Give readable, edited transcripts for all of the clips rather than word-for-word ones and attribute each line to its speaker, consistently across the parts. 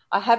Speaker 1: I have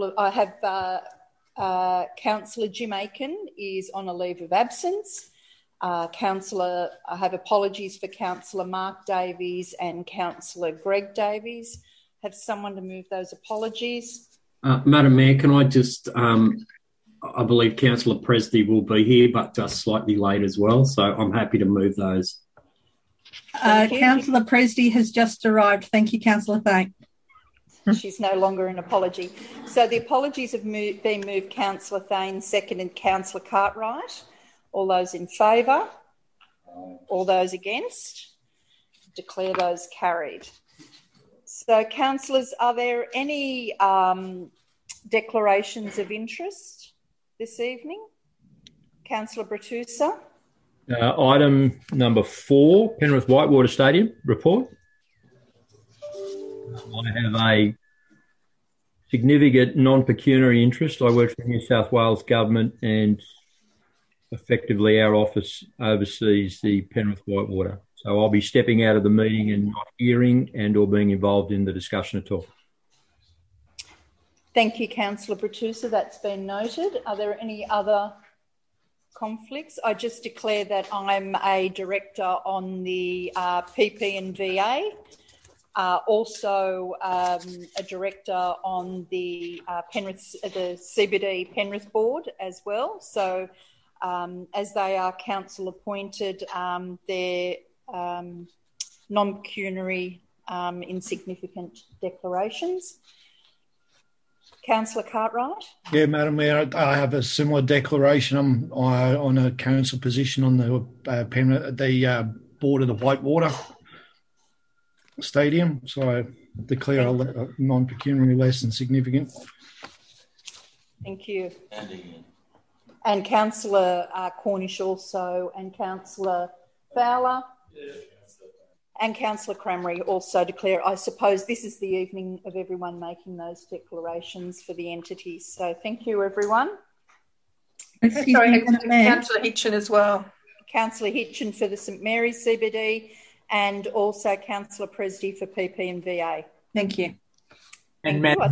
Speaker 1: Councillor Jim Aiken is on a leave of absence. I have apologies for Councillor Mark Davies and Councillor Greg Davies. Have someone to move those apologies?
Speaker 2: Madam Mayor, can I just, I believe Councillor Presty will be here, but just slightly late as well, so I'm happy to move those.
Speaker 3: Councillor Presty has just arrived. Thank you, Councillor Thank.
Speaker 1: She's no longer an apology. So the apologies have been moved. Councillor Thane, seconded Councillor Cartwright. All those in favour? All those against? Declare those carried. So, councillors, are there any declarations of interest this evening? Councillor Bratusa.
Speaker 4: Item number 4, Penrith Whitewater Stadium report. I have a significant non-pecuniary interest. I work for the New South Wales Government and effectively our office oversees the Penrith Whitewater. So I'll be stepping out of the meeting and not hearing and or being involved in the discussion at all.
Speaker 1: Thank you, Councillor Bratusa. That's been noted. Are there any other conflicts? I just declare that I'm a director on the PP and VA. Also a director on the the CBD Penrith board as well. So as they are council appointed, they're non-pecuniary insignificant declarations. Councillor Cartwright.
Speaker 5: Yeah, Madam Mayor, I have a similar declaration. I'm on a council position on the board of the Whitewater Stadium, so I declare a non-pecuniary less than significant.
Speaker 1: Thank you. And Councillor Cornish also, and Councillor Fowler. Yeah. And Councillor Crameri also declare. I suppose this is the evening of everyone making those declarations for the entities. So thank you, everyone.
Speaker 3: Sorry,
Speaker 6: Councillor Hitchen as well.
Speaker 1: Councillor Hitchen for the St Mary's CBD and also Councillor Presty for PP and VA.
Speaker 3: Thank you.
Speaker 7: And Madam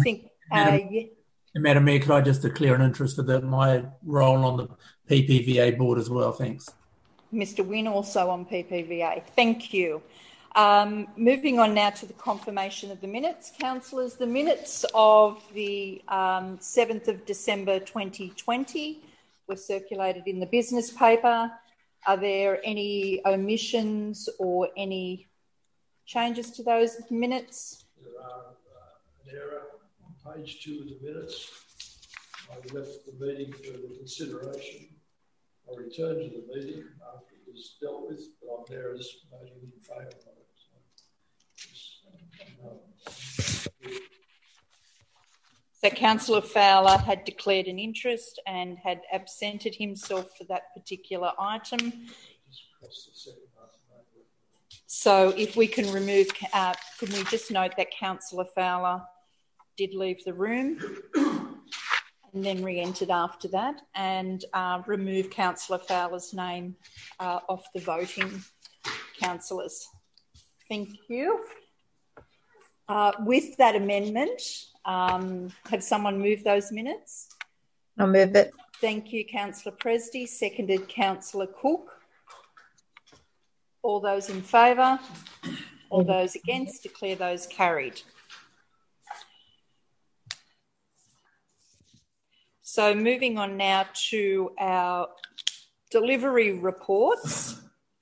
Speaker 7: Mayor, could I just declare an interest for my role on the PPVA board as well? Thanks.
Speaker 1: Mr Wynne also on PPVA. Thank you. Moving on now to the confirmation of the minutes. Councillors, the minutes of the 7th of December 2020 were circulated in the business paper. Are there any omissions or any changes to those minutes?
Speaker 8: There are an error on page 2 of the minutes. I left the meeting for the consideration. I returned to the meeting after it was dealt with, but I'm there as voting in favour of it.
Speaker 1: So Councillor Fowler had declared an interest and had absented himself for that particular item. So if we can remove, can we just note that Councillor Fowler did leave the room and then re-entered after that, and remove Councillor Fowler's name off the voting councillors. Thank you. With that amendment, have someone move those minutes?
Speaker 6: I'll move it.
Speaker 1: Thank you, Councillor Presty. Seconded, Councillor Cook. All those in favour? All those against? Declare those carried. So moving on now to our delivery reports.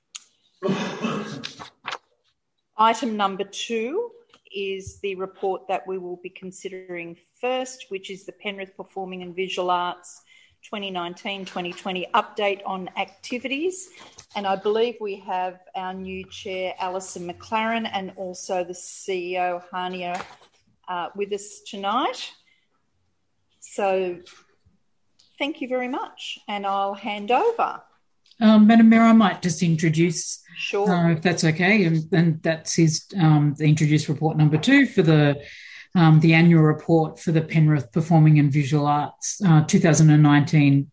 Speaker 1: Item number 2 is the report that we will be considering first, which is the Penrith Performing and Visual Arts 2019-2020 update on activities. And I believe we have our new chair, Alison McLaren, and also the CEO, Hania, with us tonight. So thank you very much, and I'll hand over.
Speaker 9: Madam Mayor, I might just introduce,
Speaker 1: sure, if
Speaker 9: that's okay, and that's the introduce report number 2 for the annual report for the Penrith Performing and Visual Arts 2019-20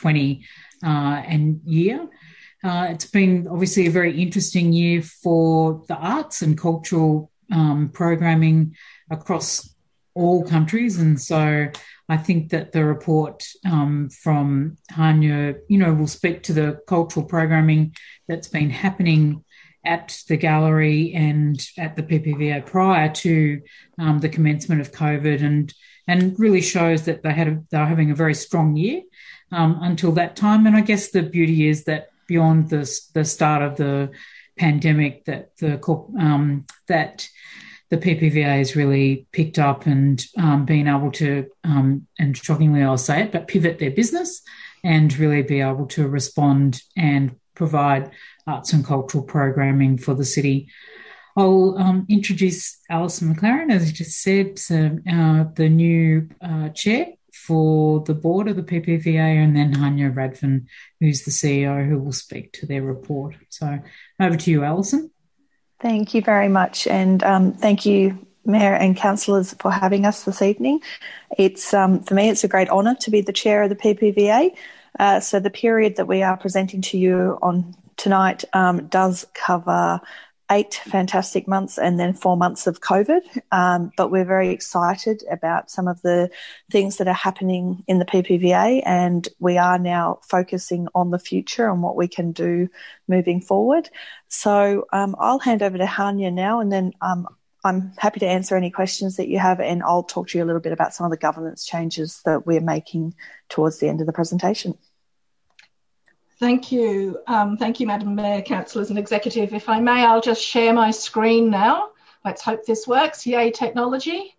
Speaker 9: year. It's been obviously a very interesting year for the arts and cultural programming across all countries. And so I think that the report from Hanya, will speak to the cultural programming that's been happening at the gallery and at the PPVA prior to the commencement of COVID, and really shows that they're having a very strong year until that time. And I guess the beauty is that beyond the start of the pandemic, that the PPVA has really picked up and been able to, and shockingly I'll say it, but pivot their business and really be able to respond and provide arts and cultural programming for the city. I'll introduce Alison McLaren, as you just said, the new chair for the board of the PPVA, and then Hanya Radfin, who's the CEO, who will speak to their report. So over to you, Alison.
Speaker 10: Thank you very much, and thank you, Mayor and councillors, for having us this evening. It's for me, it's a great honour to be the chair of the PPVA. So the period that we are presenting to you on tonight does cover 8 fantastic months and then 4 months of COVID. But we're very excited about some of the things that are happening in the PPVA, and we are now focusing on the future and what we can do moving forward. So I'll hand over to Hanya now, and then I'm happy to answer any questions that you have, and I'll talk to you a little bit about some of the governance changes that we're making towards the end of the presentation.
Speaker 6: Thank you. Thank you, Madam Mayor, councillors and executive. If I may, I'll just share my screen now. Let's hope this works. Yay, technology.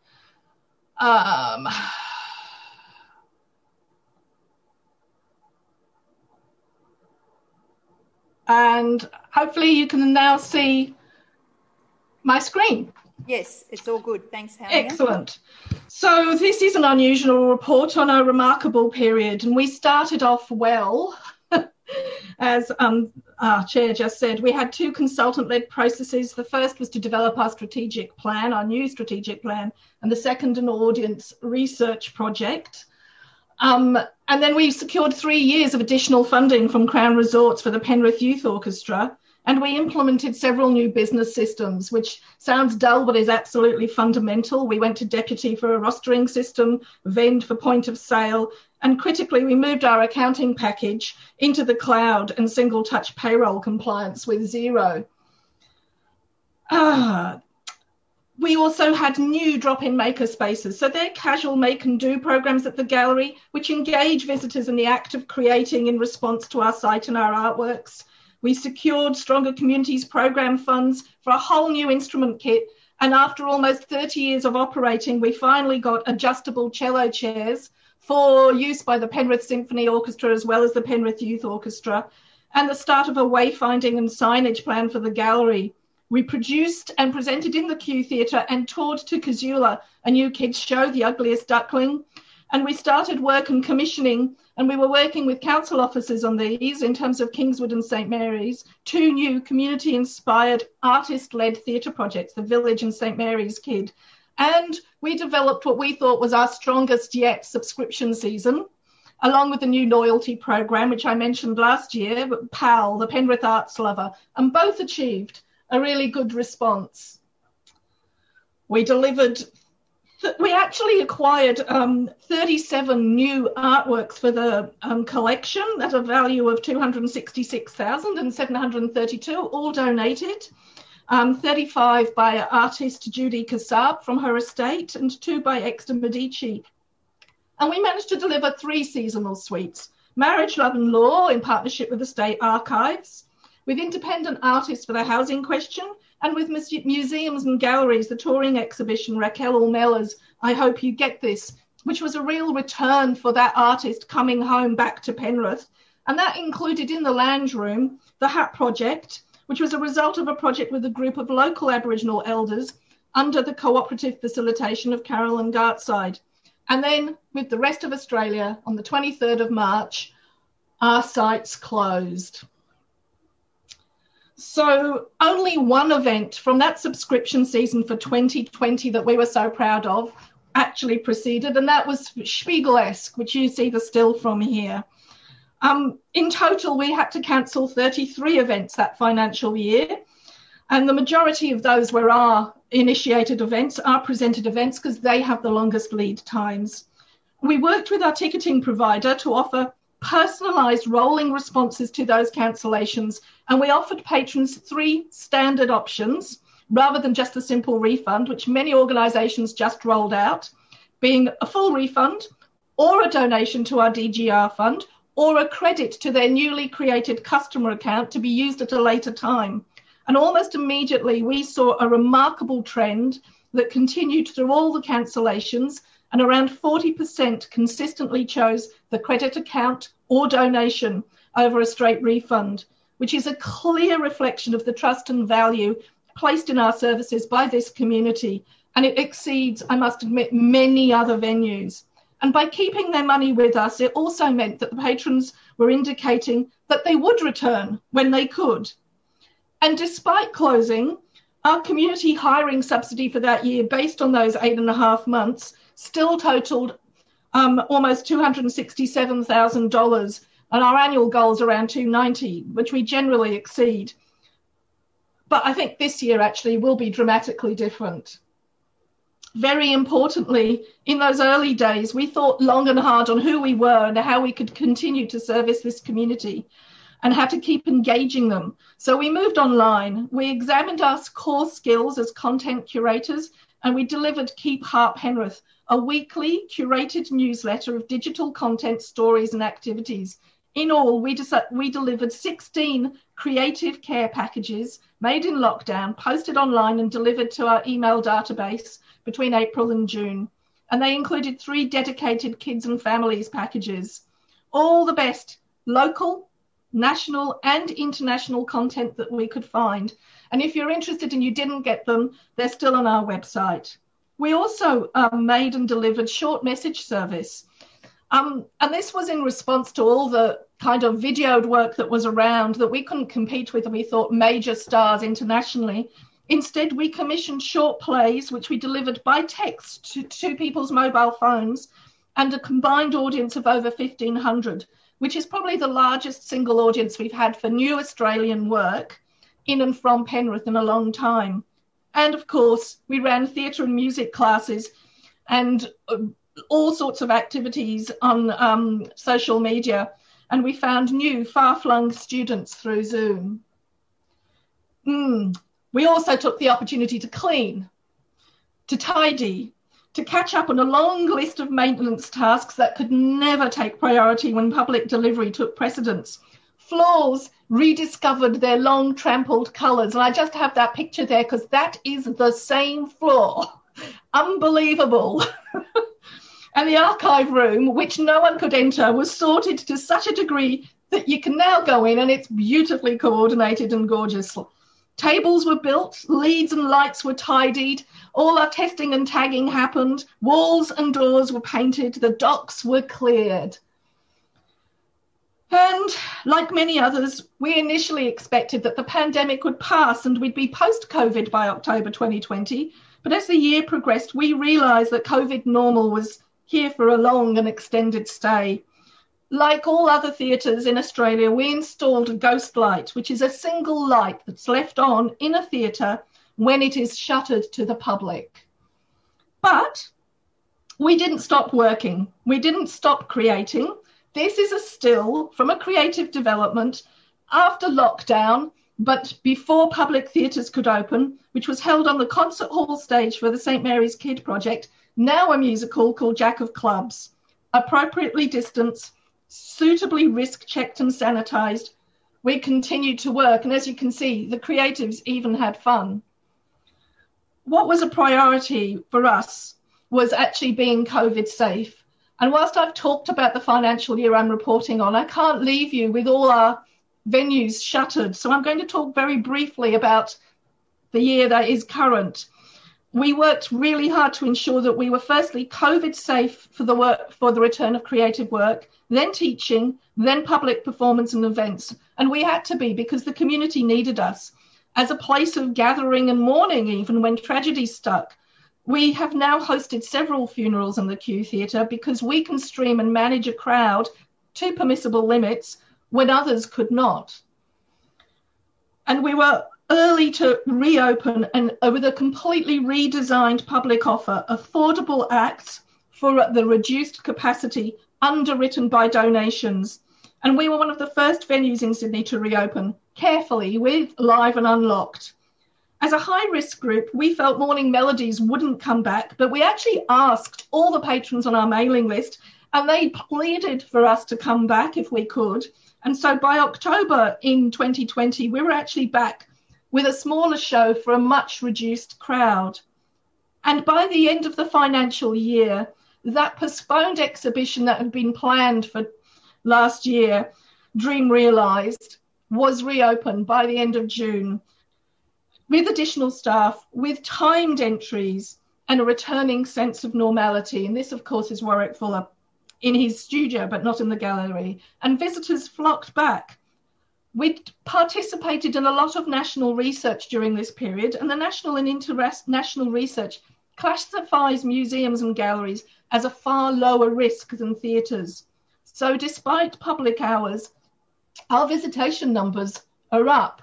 Speaker 6: And hopefully you can now see my screen.
Speaker 1: Yes, it's all good. Thanks, Hanya.
Speaker 6: Excellent. So this is an unusual report on a remarkable period, and we started off well. As our chair just said, we had 2 consultant-led processes. The first was to develop our strategic plan, our new strategic plan, and the second an audience research project. And then we secured 3 years of additional funding from Crown Resorts for the Penrith Youth Orchestra, and we implemented several new business systems, which sounds dull but is absolutely fundamental. We went to Deputy for a rostering system, Vend for point of sale, and critically, we moved our accounting package into the cloud and single-touch payroll compliance with Xero. We also had new drop-in maker spaces. So they're casual make and do programs at the gallery, which engage visitors in the act of creating in response to our site and our artworks. We secured Stronger Communities program funds for a whole new instrument kit. And after almost 30 years of operating, we finally got adjustable cello chairs for use by the Penrith Symphony Orchestra as well as the Penrith Youth Orchestra, and the start of a wayfinding and signage plan for the gallery. We produced and presented in the Q Theatre and toured to Kazula, a new kids show, The Ugliest Duckling. And we started work and commissioning, and we were working with council officers on these in terms of Kingswood and St Mary's, 2 new community-inspired artist-led theatre projects, The Village and St Mary's Kid. And we developed what we thought was our strongest yet subscription season, along with the new loyalty program, which I mentioned last year, PAL, the Penrith Arts Lover, and both achieved a really good response. We actually acquired 37 new artworks for the collection at a value of $266,732, all donated. 35 by artist Judy Kassab from her estate and 2 by Exeter Medici. And we managed to deliver 3 seasonal suites: Marriage, Love and Law in partnership with the State Archives, with independent artists for the housing question, and with museums and galleries, the touring exhibition Raquel Ornelas, I Hope You Get This, which was a real return for that artist coming home back to Penrith. And that included in the lounge room the Hat Project, which was a result of a project with a group of local Aboriginal elders under the cooperative facilitation of Carolyn Gartside. And then with the rest of Australia, on the 23rd of March, our sites closed. So only one event from that subscription season for 2020 that we were so proud of actually proceeded, and that was Spiegel-esque, which you see the still from here. In total, we had to cancel 33 events that financial year. And the majority of those were our initiated events, our presented events, because they have the longest lead times. We worked with our ticketing provider to offer personalised rolling responses to those cancellations, and we offered patrons 3 standard options rather than just a simple refund, which many organisations just rolled out, being a full refund or a donation to our DGR fund or a credit to their newly created customer account to be used at a later time. And almost immediately, we saw a remarkable trend that continued through all the cancellations, and around 40% consistently chose the credit account or donation over a straight refund, which is a clear reflection of the trust and value placed in our services by this community. And it exceeds, I must admit, many other venues. And by keeping their money with us, it also meant that the patrons were indicating that they would return when they could. And despite closing, our community hiring subsidy for that year, based on those 8.5 months, still totaled almost $267,000, and our annual goal is around $290,000, which we generally exceed. But I think this year actually will be dramatically different. Very importantly, in those early days, we thought long and hard on who we were and how we could continue to service this community and how to keep engaging them. So we moved online. We examined our core skills as content curators, and we delivered Keep Heart Penrith, a weekly curated newsletter of digital content, stories and activities. In all, we delivered 16 creative care packages made in lockdown, posted online and delivered to our email database between April and June. And they included 3 dedicated kids and families packages. All the best local, national and international content that we could find. And if you're interested and you didn't get them, they're still on our website. We also made and delivered short message service. And this was in response to all the kind of videoed work that was around that we couldn't compete with, and we thought major stars internationally. Instead, we commissioned short plays, which we delivered by text to people's mobile phones, and a combined audience of over 1,500, which is probably the largest single audience we've had for new Australian work in and from Penrith in a long time. And of course, we ran theatre and music classes and all sorts of activities on social media, and we found new far-flung students through Zoom. We also took the opportunity to clean, to tidy, to catch up on a long list of maintenance tasks that could never take priority when public delivery took precedence. Floors rediscovered their long trampled colours, and I just have that picture there because that is the same floor. Unbelievable. And the archive room, which no one could enter, was sorted to such a degree that you can now go in and it's beautifully coordinated and gorgeous. Tables were built, leads and lights were tidied, all our testing and tagging happened, walls and doors were painted, the docks were cleared. And like many others, we initially expected that the pandemic would pass and we'd be post-COVID by October 2020. But as the year progressed, we realised that COVID normal was here for a long and extended stay. Like all other theatres in Australia, we installed a ghost light, which is a single light that's left on in a theatre when it is shuttered to the public. But we didn't stop working. We didn't stop creating. This is a still from a creative development after lockdown, but before public theatres could open, which was held on the concert hall stage for the St Mary's Kid Project, now a musical called Jack of Clubs, appropriately distanced, suitably risk-checked and sanitised. We continued to work, and as you can see, the creatives even had fun. What was a priority for us was actually being COVID safe. And whilst I've talked about the financial year I'm reporting on, I can't leave you with all our venues shuttered. So I'm going to talk very briefly about the year that is current. We worked really hard to ensure that we were firstly COVID safe for the return of creative work, then teaching, then public performance and events. And we had to be, because the community needed us as a place of gathering and mourning even when tragedy struck. We have now hosted several funerals in the Q Theatre because we can stream and manage a crowd to permissible limits when others could not. And we were early to reopen and with a completely redesigned public offer, affordable acts for the reduced capacity underwritten by donations. And we were one of the first venues in Sydney to reopen carefully with Live and Unlocked. As a high-risk group, we felt Morning Melodies wouldn't come back, but we actually asked all the patrons on our mailing list, and they pleaded for us to come back if we could. And so by October in 2020, we were actually back with a smaller show for a much reduced crowd. And by the end of the financial year, that postponed exhibition that had been planned for last year, Dream Realised, was reopened by the end of June with additional staff, with timed entries and a returning sense of normality. And this, of course, is Warwick Fuller in his studio, but not in the gallery. And visitors flocked back. We participated in a lot of national research during this period, and the national and international research classifies museums and galleries as a far lower risk than theatres. So despite public hours, our visitation numbers are up.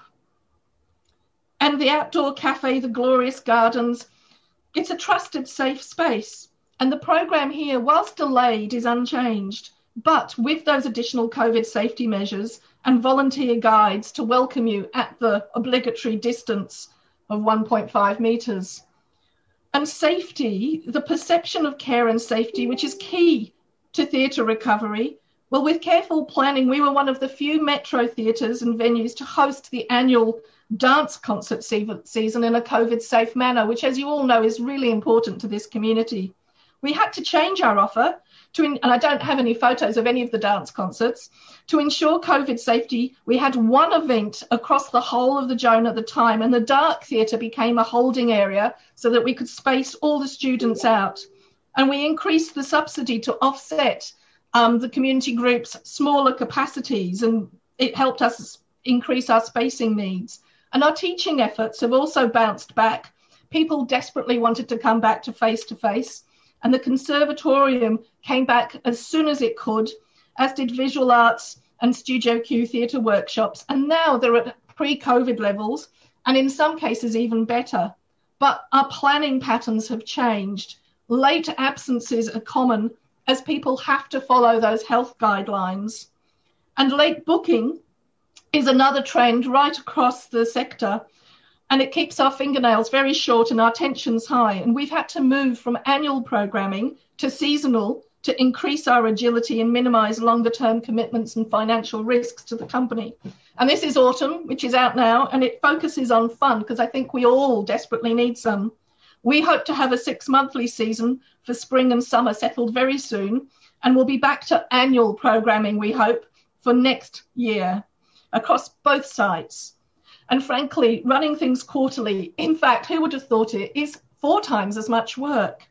Speaker 6: And the outdoor cafe, the Glorious Gardens, it's a trusted, safe space. And the programme here, whilst delayed, is unchanged, but with those additional COVID safety measures and volunteer guides to welcome you at the obligatory distance of 1.5 metres. And safety, the perception of care and safety, which is key to theatre recovery. Well, with careful planning, we were one of the few metro theatres and venues to host the annual dance concert season in a COVID-safe manner, which, as you all know, is really important to this community. We had to change our offer and I don't have any photos of any of the dance concerts. To ensure COVID safety, we had one event across the whole of the Joan at the time, and the Dark Theatre became a holding area so that we could space all the students out. And we increased the subsidy to offset the community group's smaller capacities, and it helped us increase our spacing needs. And our teaching efforts have also bounced back. People desperately wanted to come back to face-to-face, and the Conservatorium came back as soon as it could, as did visual arts and Studio Q theatre workshops. And now they're at pre-COVID levels, and in some cases even better. But our planning patterns have changed. Late absences are common as people have to follow those health guidelines. And late booking is another trend right across the sector, and it keeps our fingernails very short and our tensions high. And we've had to move from annual programming to seasonal to increase our agility and minimise longer-term commitments and financial risks to the company. And this is Autumn, which is out now, and it focuses on fun because I think we all desperately need some. We hope to have a 6-monthly season for spring and summer settled very soon, and we'll be back to annual programming, we hope, for next year across both sites. And frankly, running things quarterly, in fact, who would have thought it, is 4 times as much work.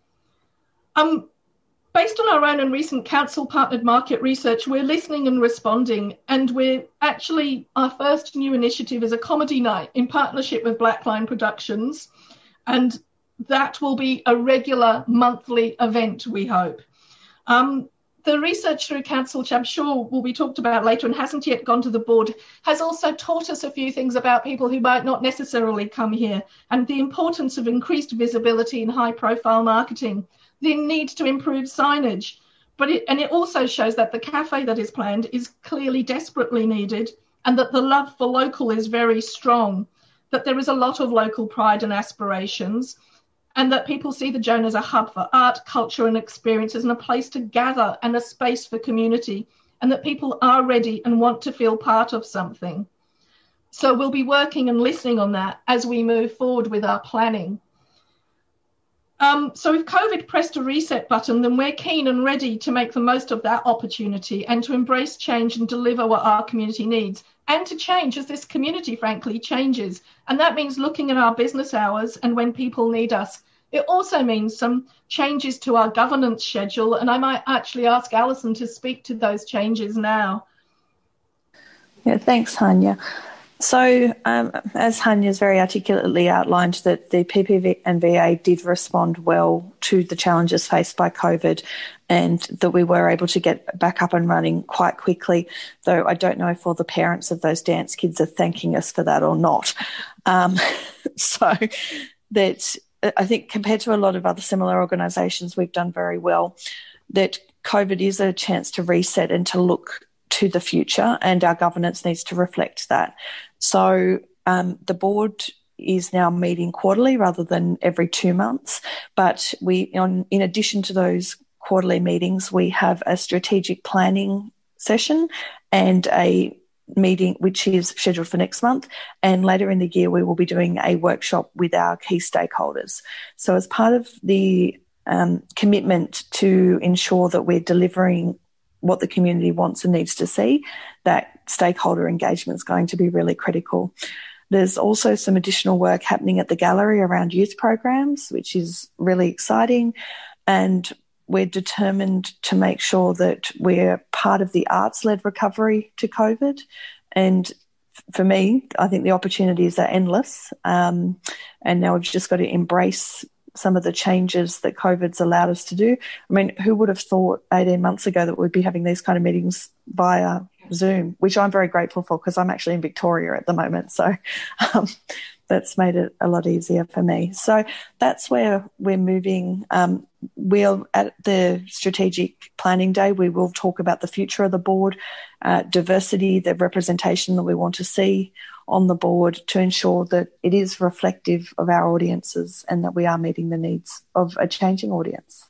Speaker 6: Based on our own and recent council-partnered market research, we're listening and responding, and our first new initiative is a comedy night in partnership with Blackline Productions, and that will be a regular monthly event, we hope. The research through council, which I'm sure will be talked about later and hasn't yet gone to the board, has also taught us a few things about people who might not necessarily come here, and the importance of increased visibility in high-profile marketing, the need to improve signage. It also shows that the cafe that is planned is clearly desperately needed, and that the love for local is very strong, that there is a lot of local pride and aspirations, and that people see the Joan as a hub for art, culture and experiences and a place to gather and a space for community, and that people are ready and want to feel part of something. So we'll be working and listening on that as we move forward with our planning. So if COVID pressed a reset button, then we're keen and ready to make the most of that opportunity and to embrace change and deliver what our community needs, and to change as this community, frankly, changes. And that means looking at our business hours and when people need us. It also means some changes to our governance schedule, and I might actually ask Alison to speak to those changes now.
Speaker 10: Yeah, thanks, Hanya. So, as Hanya's very articulately outlined, that the PPV and VA did respond well to the challenges faced by COVID, and that we were able to get back up and running quite quickly, though I don't know if all the parents of those dance kids are thanking us for that or not. So that I think compared to a lot of other similar organisations, we've done very well. That COVID is a chance to reset and to look to the future, and our governance needs to reflect that. So the board is now meeting quarterly rather than every 2 months, but in addition to those quarterly meetings, we have a strategic planning session and a meeting which is scheduled for next month, and later in the year we will be doing a workshop with our key stakeholders. So as part of the commitment to ensure that we're delivering what the community wants and needs to see, that stakeholder engagement is going to be really critical. There's also some additional work happening at the gallery around youth programs, which is really exciting, and we're determined to make sure that we're part of the arts-led recovery to COVID. And for me, I think the opportunities are endless, and now we've just got to embrace some of the changes that COVID's allowed us to do. I mean, who would have thought 18 months ago that we'd be having these kind of meetings via Zoom, which I'm very grateful for because I'm actually in Victoria at the moment. So that's made it a lot easier for me. So that's where we're moving. We'll, at the strategic planning day, we will talk about the future of the board, diversity, the representation that we want to see on the board to ensure that it is reflective of our audiences and that we are meeting the needs of a changing audience.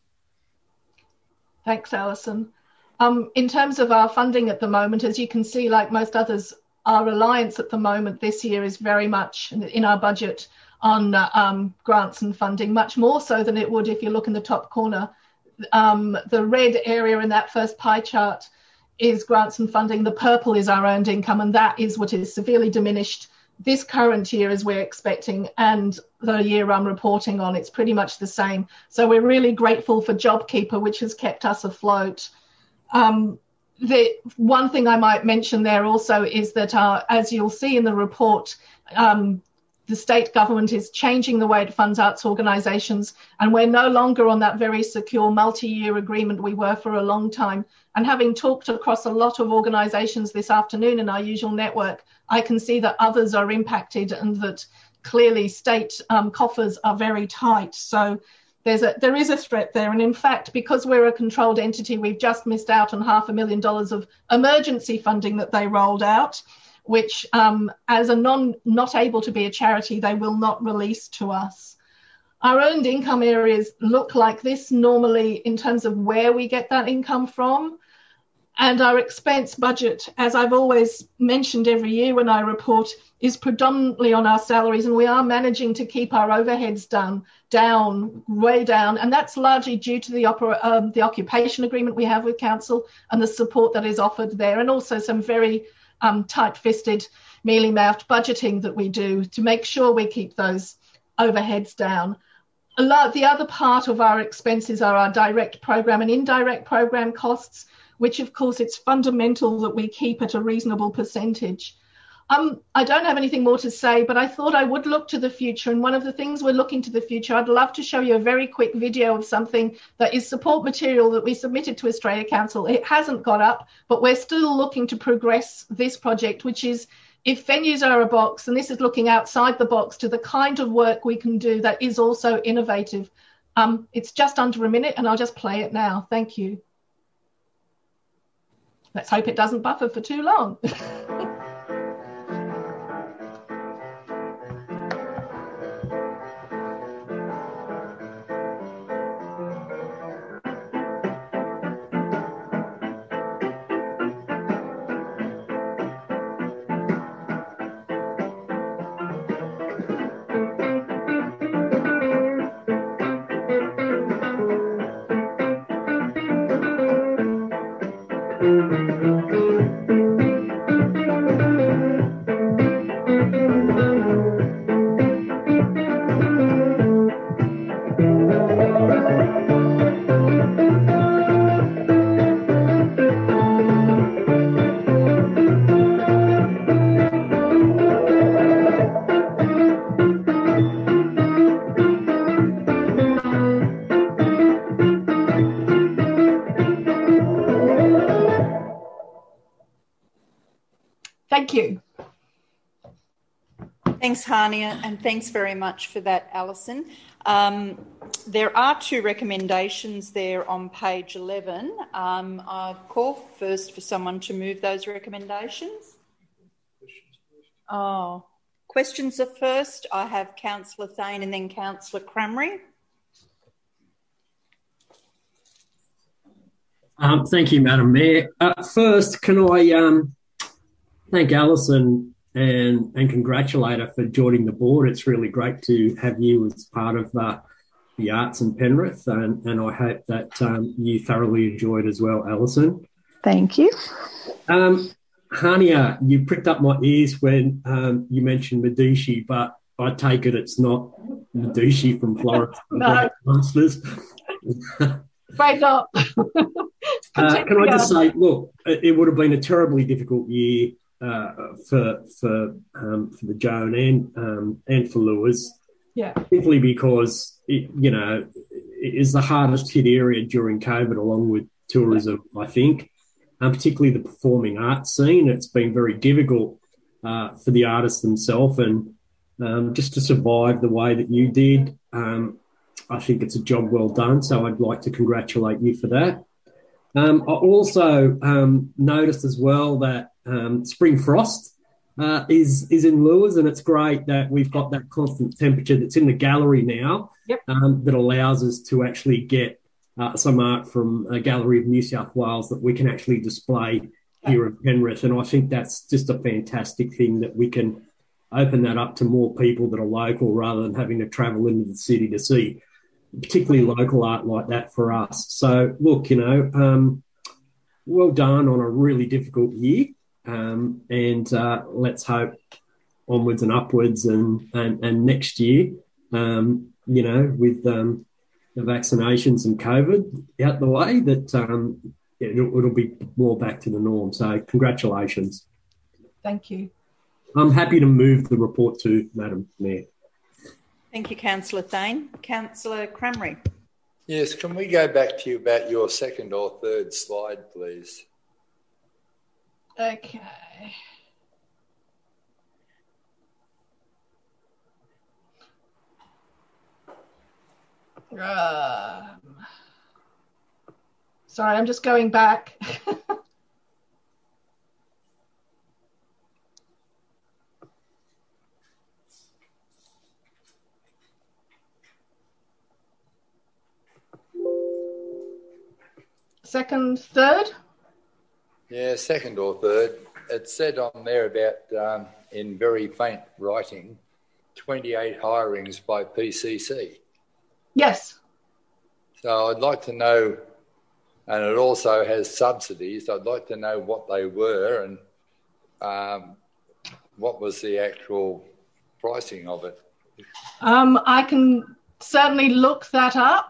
Speaker 6: Thanks, Alison. In terms of our funding at the moment, as you can see, like most others, our reliance at the moment this year is very much in our budget on grants and funding, much more so than it would if you look in the top corner. The red area in that first pie chart is grants and funding. The purple is our earned income, and that is what is severely diminished this current year as we're expecting, and the year I'm reporting on, it's pretty much the same. So we're really grateful for JobKeeper, which has kept us afloat. The one thing I might mention there also is that, as you'll see in the report, the state government is changing the way it funds arts organisations, and we're no longer on that very secure multi-year agreement we were for a long time. And having talked across a lot of organisations this afternoon in our usual network, I can see that others are impacted and that clearly state coffers are very tight. So there is a threat there. And in fact, because we're a controlled entity, we've just missed out on $500,000 of emergency funding that they rolled out, which as a not able to be a charity, they will not release to us. Our earned income areas look like this normally in terms of where we get that income from. And our expense budget, as I've always mentioned every year when I report, is predominantly on our salaries, and we are managing to keep our overheads down, way down. And that's largely due to the occupation agreement we have with council and the support that is offered there, and also some very tight-fisted, mealy-mouthed budgeting that we do to make sure we keep those overheads down. The other part of our expenses are our direct program and indirect program costs, which of course it's fundamental that we keep at a reasonable percentage. I don't have anything more to say, but I thought I would look to the future. And one of the things we're looking to the future, I'd love to show you a very quick video of something that is support material that we submitted to Australia Council. It hasn't got up, but we're still looking to progress this project, which is if venues are a box, and this is looking outside the box to the kind of work we can do that is also innovative. It's just under a minute and I'll just play it now. Thank you. Let's hope it doesn't buffer for too long. Thank you.
Speaker 1: Thanks, Hania, and thanks very much for that, Alison. There are 2 recommendations there on page 11. I'll call first for someone to move those recommendations. Questions are first. I have Councillor Thane and then Councillor Crameri.
Speaker 2: Thank you, Madam Mayor. First, can I thank Alison and congratulate her for joining the board. It's really great to have you as part of the arts in Penrith, and I hope that you thoroughly enjoyed as well, Alison.
Speaker 10: Thank you.
Speaker 2: Hania, you pricked up my ears when you mentioned Medici, but I take it's not Medici from Florence.
Speaker 6: No.
Speaker 2: Monsters.
Speaker 6: Break up.
Speaker 2: Can I just say, look, it would have been a terribly difficult year for the Joan and for Lewis, simply because it is the hardest hit area during COVID, along with tourism. I think, particularly the performing arts scene, it's been very difficult for the artists themselves, and just to survive the way that you did, I think it's a job well done. So I'd like to congratulate you for that. I also noticed as well that spring frost is in Lewis, and it's great that we've got that constant temperature that's in the gallery now. That allows us to actually get some art from a gallery of New South Wales that we can actually display here in Penrith. And I think that's just a fantastic thing, that we can open that up to more people that are local rather than having to travel into the city to see particularly local art like that for us. So, look, well done on a really difficult year. And let's hope onwards and upwards and next year, with the vaccinations and COVID out the way, that it'll be more back to the norm. So congratulations.
Speaker 6: Thank you.
Speaker 2: I'm happy to move the report to Madam Mayor.
Speaker 1: Thank you, Councillor Thane. Councillor Crameri.
Speaker 11: Yes, can we go back to you about your second or third slide, please?
Speaker 6: Okay. Sorry, I'm just going back. Second, third?
Speaker 11: Yeah, second or third. It said on there about, in very faint writing, 28 hirings by PCC.
Speaker 6: Yes.
Speaker 11: So I'd like to know, and it also has subsidies, I'd like to know what they were and what was the actual pricing of it.
Speaker 6: I can certainly look that up.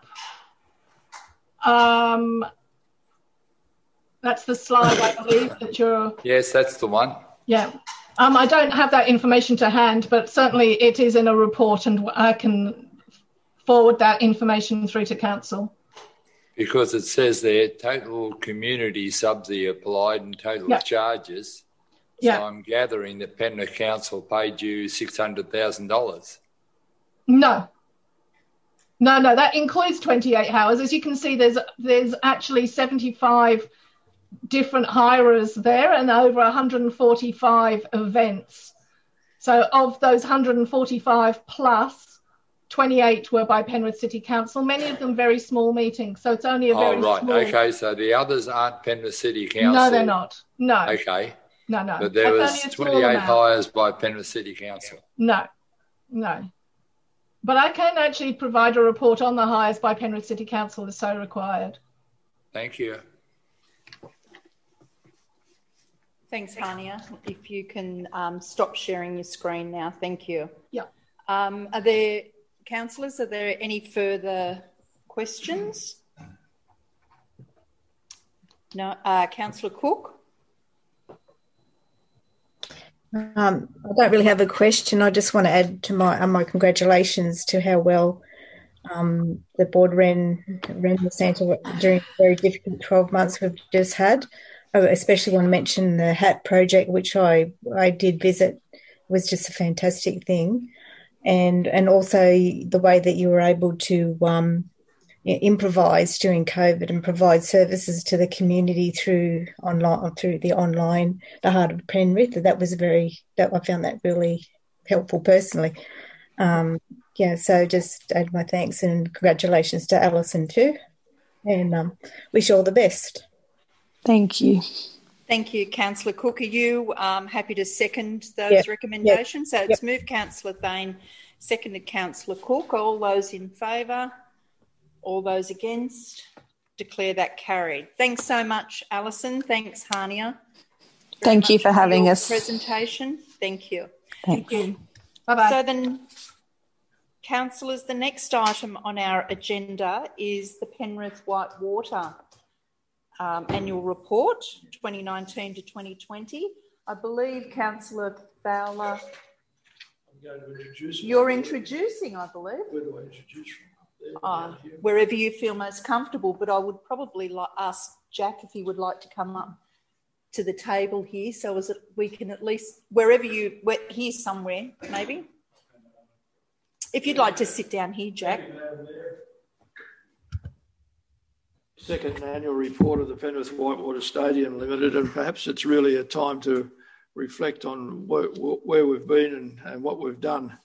Speaker 6: That's the slide, I believe, that you're...
Speaker 11: Yes, that's the one.
Speaker 6: Yeah. I don't have that information to hand, but certainly it is in a report and I can forward that information through to Council.
Speaker 11: Because it says there, total community subsidy applied and total charges. So I'm gathering that Penrith Council paid you $600,000.
Speaker 6: No, that includes 28 hours. As you can see, there's actually 75 different hirers there and over 145 events. So of those 145 plus, 28 were by Penrith City Council, many of them very small meetings. So it's only a very small...
Speaker 11: Okay, so the others aren't Penrith City Council?
Speaker 6: No, they're not. No.
Speaker 11: Okay.
Speaker 6: No.
Speaker 11: But there was 28 hires by Penrith City Council?
Speaker 6: No. But I can actually provide a report on the hires by Penrith City Council as so required.
Speaker 11: Thank you.
Speaker 1: Thanks, Hania. If you can stop sharing your screen now. Thank you.
Speaker 6: Yeah.
Speaker 1: Are there, councillors, are there any further questions? No. Councillor Cook?
Speaker 12: I don't really have a question. I just want to add to my congratulations to how well the board ran the centre during the very difficult 12 months we've just had. especially want to mention the hat project, which I did visit, was just a fantastic thing. And also the way that you were able to improvise during COVID and provide services to the community through the online, the Heart of Penrith. I found that really helpful personally. So just add my thanks and congratulations to Alison too, and wish you all the best.
Speaker 10: Thank you.
Speaker 1: Thank you, Councillor Cook. Are you happy to second those recommendations? So it's moved Councillor Thane, seconded Councillor Cook. All those in favour? All those against? Declare that carried. Thanks so much, Alison. Thanks, Hania.
Speaker 10: Thank you for having us.
Speaker 1: Presentation. Thank you.
Speaker 10: Thanks.
Speaker 6: Thank you. Bye-bye.
Speaker 1: So then, councillors, the next item on our agenda is the Penrith Whitewater annual report, 2019 to 2020. I believe Councillor Fowler,
Speaker 8: I'm going to introduce
Speaker 1: you're introducing, I believe.
Speaker 8: Where do I introduce
Speaker 1: from? Wherever you feel most comfortable, but I would probably ask Jack if he would like to come up to the table here, so as we can at least, here somewhere, maybe. If you'd like to sit down here, Jack.
Speaker 8: Second annual report of the Penrith Whitewater Stadium Limited, and perhaps it's really a time to reflect on where we've been and what we've done.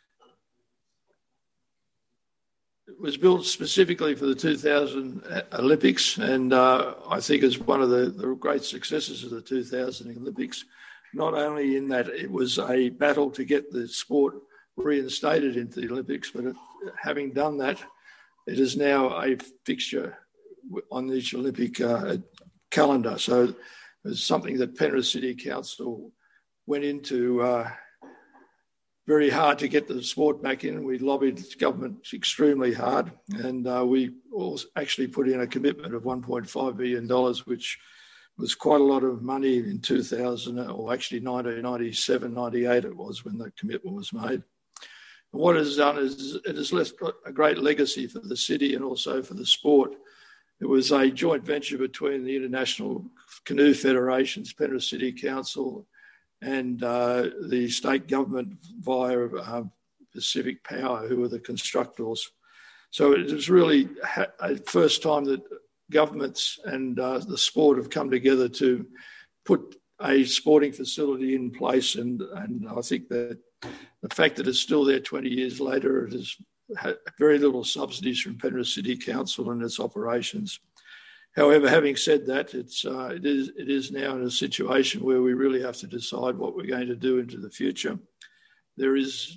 Speaker 8: It was built specifically for the 2000 Olympics, and I think it's one of the great successes of the 2000 Olympics, not only in that it was a battle to get the sport reinstated into the Olympics, but having done that, it is now a fixture on each Olympic calendar. So it's something that Penrith City Council went into very hard to get the sport back in. We lobbied the government extremely hard, and we also actually put in a commitment of $1.5 billion, which was quite a lot of money in 2000, or actually 1997, 98 it was when the commitment was made. And what it has done is it has left a great legacy for the city and also for the sport. It was a joint venture between the International Canoe Federations, Penrith City Council, and the state government via Pacific Power, who were the constructors. So it was really a first time that governments and the sport have come together to put a sporting facility in place. And I think that the fact that it's still there 20 years later, it has had very little subsidies from Penrith City Council and its operations. However, having said that, it is now in a situation where we really have to decide what we're going to do into the future. There is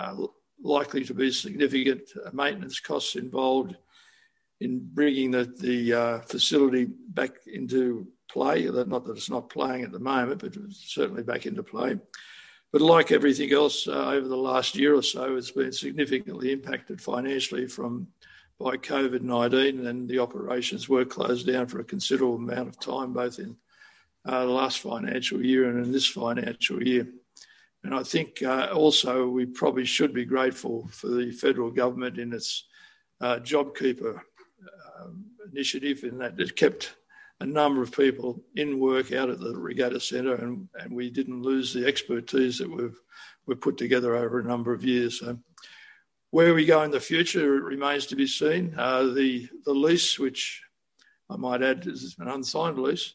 Speaker 8: likely to be significant maintenance costs involved in bringing the facility back into play. Not that it's not playing at the moment, but it's certainly back into play. But like everything else over the last year or so, it's been significantly impacted financially by COVID-19, and the operations were closed down for a considerable amount of time, both in the last financial year and in this financial year. And I think also we probably should be grateful for the federal government in its JobKeeper initiative, in that it kept a number of people in work out at the Regatta Centre, and we didn't lose the expertise that we've put together over a number of years. So where we go in the future, it remains to be seen. The lease, which I might add is an unsigned lease,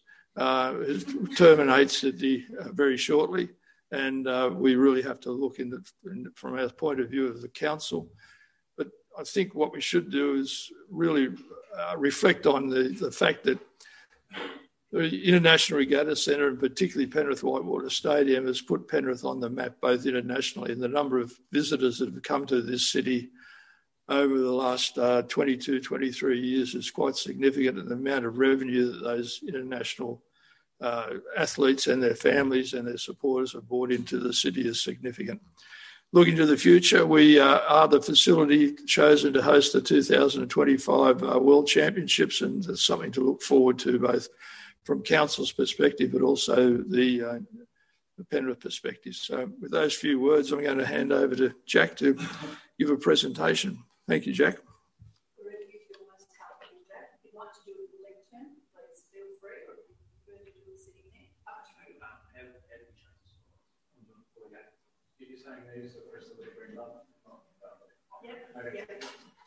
Speaker 8: terminates very shortly, and we really have to look from our point of view of the council. But I think what we should do is really reflect on the fact that the International Regatta Centre, and particularly Penrith Whitewater Stadium, has put Penrith on the map both internationally, and the number of visitors that have come to this city over the last 22, 23 years is quite significant, and the amount of revenue that those international athletes and their families and their supporters have brought into the city is significant. Looking to the future, we are the facility chosen to host the 2025 World Championships, and it's something to look forward to, both from council's perspective but also the Penrith perspective. So with those few words, I'm going to hand over to Jack to give a presentation. Thank you, Jack.
Speaker 13: You're saying these are the rest of the green button?
Speaker 1: Yep. Yep.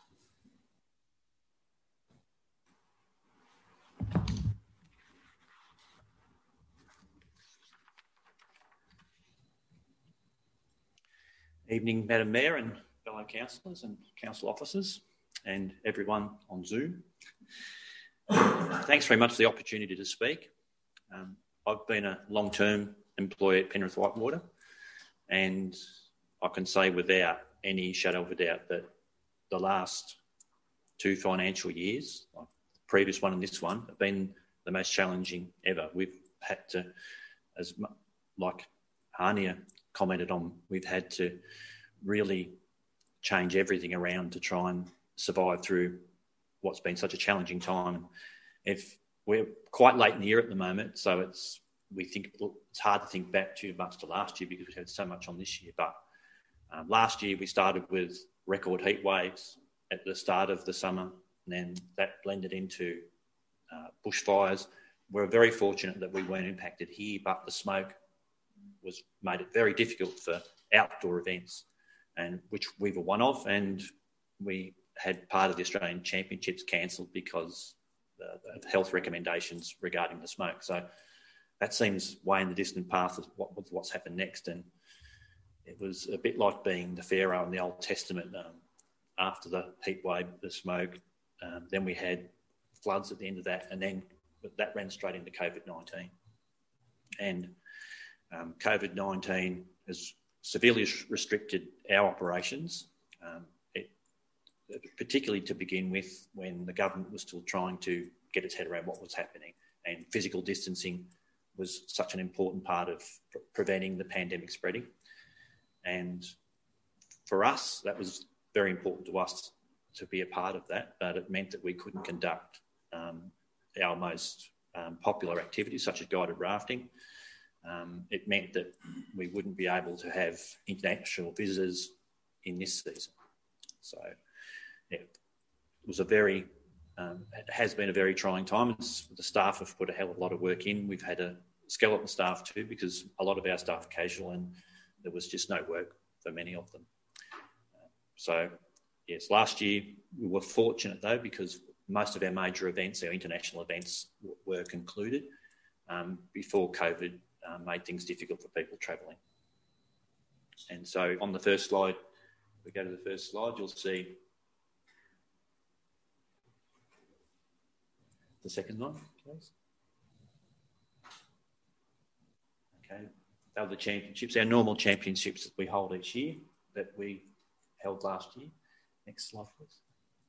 Speaker 14: Evening, Madam Mayor and fellow councillors and council officers and everyone on Zoom. Thanks very much for the opportunity to speak. I've been a long-term employee at Penrith Whitewater, and I can say without any shadow of a doubt that the last 2 financial years, like the previous one and this one, have been the most challenging ever. We've had to, like Hania commented on, we've had to really change everything around to try and survive through what's been such a challenging time. If we're quite late in the year at the moment, so it's hard to think back too much to last year because we've had so much on this year. But last year we started with record heat waves at the start of the summer, and then that blended into bushfires. We're very fortunate that we weren't impacted here, but the smoke made it very difficult for outdoor events, and which we were one of, and we had part of the Australian Championships cancelled because of health recommendations regarding the smoke. So that seems way in the distant past of what's happened next, and it was a bit like being the Pharaoh in the Old Testament. After the heat wave, the smoke, then we had floods at the end of that, and then that ran straight into COVID-19. And COVID-19 has severely restricted our operations, particularly to begin with when the government was still trying to get its head around what was happening, and physical distancing was such an important part of preventing the pandemic spreading. And for us, that was very important to us to be a part of that, but it meant that we couldn't conduct our most popular activities such as guided rafting. It meant that we wouldn't be able to have international visitors in this season. So it was it has been a very trying time. The staff have put a hell of a lot of work in. We've had a skeleton staff too, because a lot of our staff are casual and there was just no work for many of them. So yes, last year we were fortunate though, because most of our major events, our international events, were concluded before COVID made things difficult for people travelling. And so on the first slide, if we go to the first slide, you'll see the second one, please. Okay, they were the championships, our normal championships that we hold each year that we held last year. Next slide, please.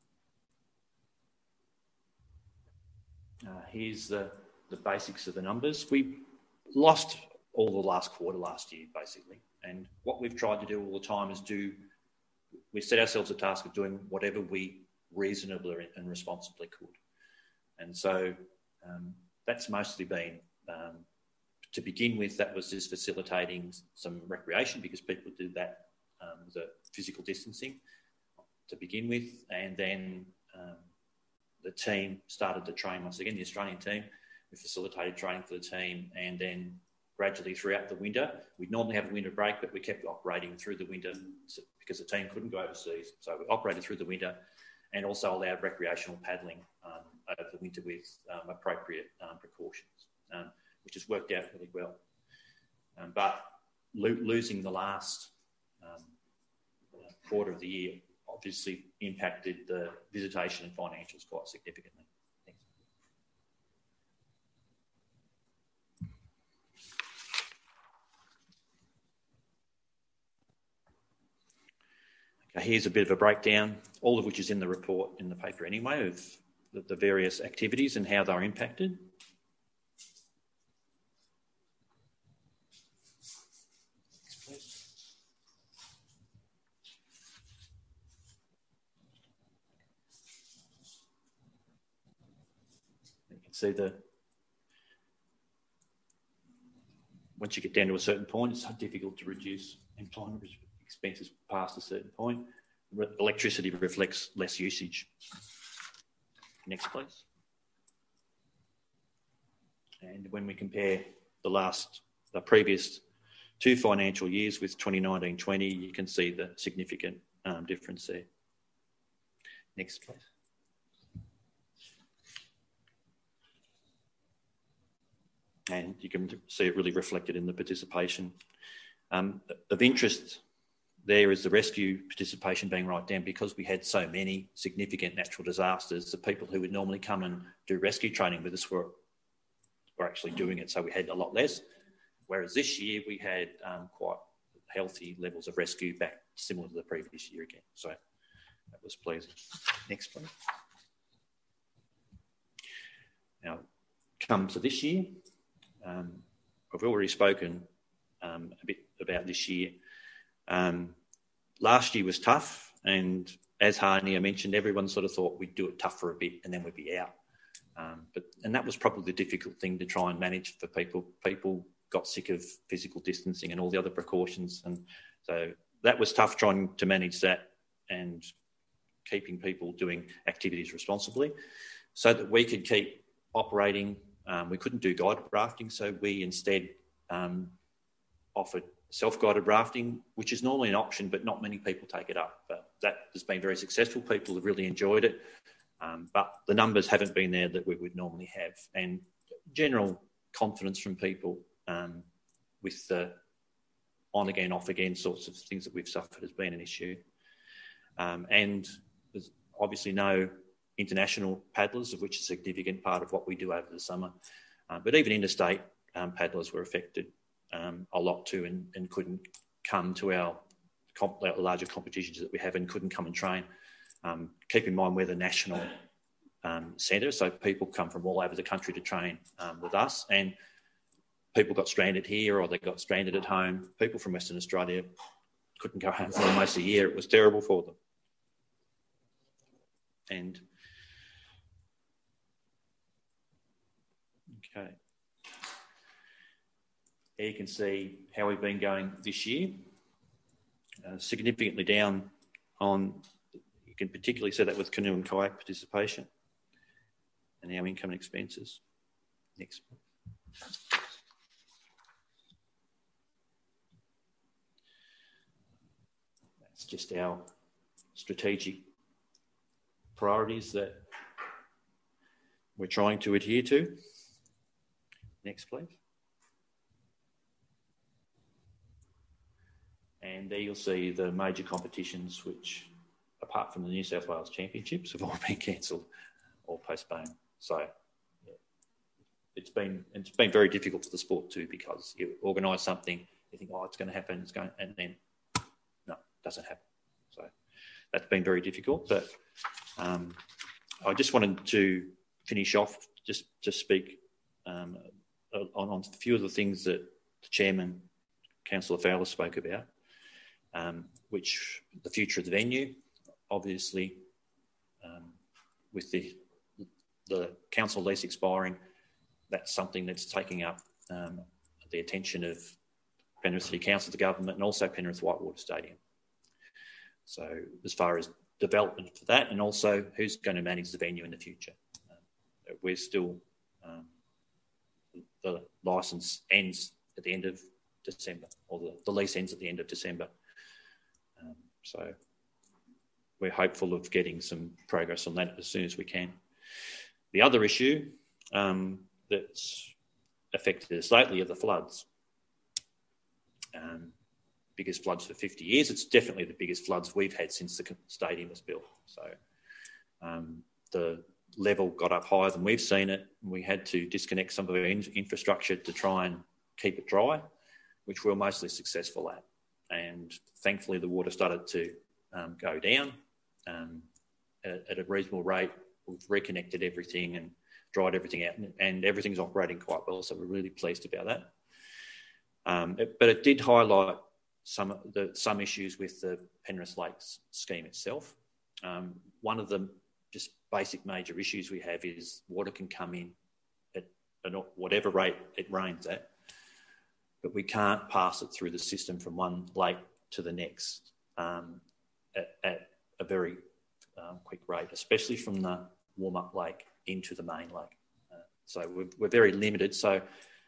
Speaker 14: Here's the basics of the numbers. We lost all the last quarter last year, basically. And what we've tried to do all the time is we set ourselves a task of doing whatever we reasonably and responsibly could. And so that's mostly been, to begin with, that was just facilitating some recreation because people did that with the physical distancing to begin with. And then the team started to train once again, the Australian team. We facilitated training for the team, and then gradually throughout the winter, we'd normally have a winter break, but we kept operating through the winter because the team couldn't go overseas. So we operated through the winter and also allowed recreational paddling over the winter with appropriate precautions, which has worked out really well. But losing the last quarter of the year obviously impacted the visitation and financials quite significantly. Thanks. Okay, here's a bit of a breakdown, all of which is in the report in the paper anyway, of the various activities and how they're impacted. See once you get down to a certain point, it's difficult to reduce employment expenses past a certain point. Electricity reflects less usage. Next, please. And when we compare the previous 2 financial years with 2019-20, you can see the significant difference there. Next, please. And you can see it really reflected in the participation. Of interest there is the rescue participation being right down, because we had so many significant natural disasters. The people who would normally come and do rescue training with us were actually doing it, so we had a lot less. Whereas this year we had quite healthy levels of rescue, back similar to the previous year again. So that was pleasing. Next, please. Now, come to this year. I've already spoken a bit about this year. Last year was tough, and as Hania mentioned, everyone sort of thought we'd do it tough for a bit and then we'd be out. And that was probably the difficult thing to try and manage for people. People got sick of physical distancing and all the other precautions, and so that was tough, trying to manage that and keeping people doing activities responsibly so that we could keep operating. We couldn't do guided rafting, so we instead offered self-guided rafting, which is normally an option, but not many people take it up. But that has been very successful. People have really enjoyed it, but the numbers haven't been there that we would normally have. And general confidence from people with the on-again, off-again sorts of things that we've suffered has been an issue. And there's obviously no international paddlers, of which is a significant part of what we do over the summer. But even interstate paddlers were affected a lot too, and couldn't come to our larger competitions that we have, and couldn't come and train. Keep in mind we're the national centre, so people come from all over the country to train with us, and people got stranded here or they got stranded at home. People from Western Australia couldn't go home for almost a year. It was terrible for them. And okay, here you can see how we've been going this year. Significantly down on, you can particularly see that with canoe and kayak participation and our income and expenses. Next. That's just our strategic priorities that we're trying to adhere to. Next, please. And there you'll see the major competitions which, apart from the New South Wales Championships, have all been cancelled or postponed. So yeah, it's been very difficult for the sport too, because you organise something, you think, oh, it's going to happen, and then no, it doesn't happen. So that's been very difficult. But I just wanted to finish off just to speak on a few of the things that the Chairman, Councillor Fowler, spoke about. Which the future of the venue, obviously, with the council lease expiring, that's something that's taking up the attention of Penrith City Council, the government, and also Penrith Whitewater Stadium. So as far as development for that, and also who's going to manage the venue in the future, we're still, the licence ends at the end of December, or the lease ends at the end of December. So we're hopeful of getting some progress on that as soon as we can. The other issue that's affected us lately are the floods. Biggest floods for 50 years. It's definitely the biggest floods we've had since the stadium was built. So the level got up higher than we've seen it. We had to disconnect some of our infrastructure to try and keep it dry, which we were mostly successful at. And thankfully the water started to go down at a reasonable rate. We've reconnected everything and dried everything out, and everything's operating quite well, so we're really pleased about that. But it did highlight some issues with the Penrith Lakes scheme itself. One of the just basic major issues we have is water can come in at whatever rate it rains at, but we can't pass it through the system from one lake to the next at a very quick rate, especially from the warm-up lake into the main lake. So we're very limited. So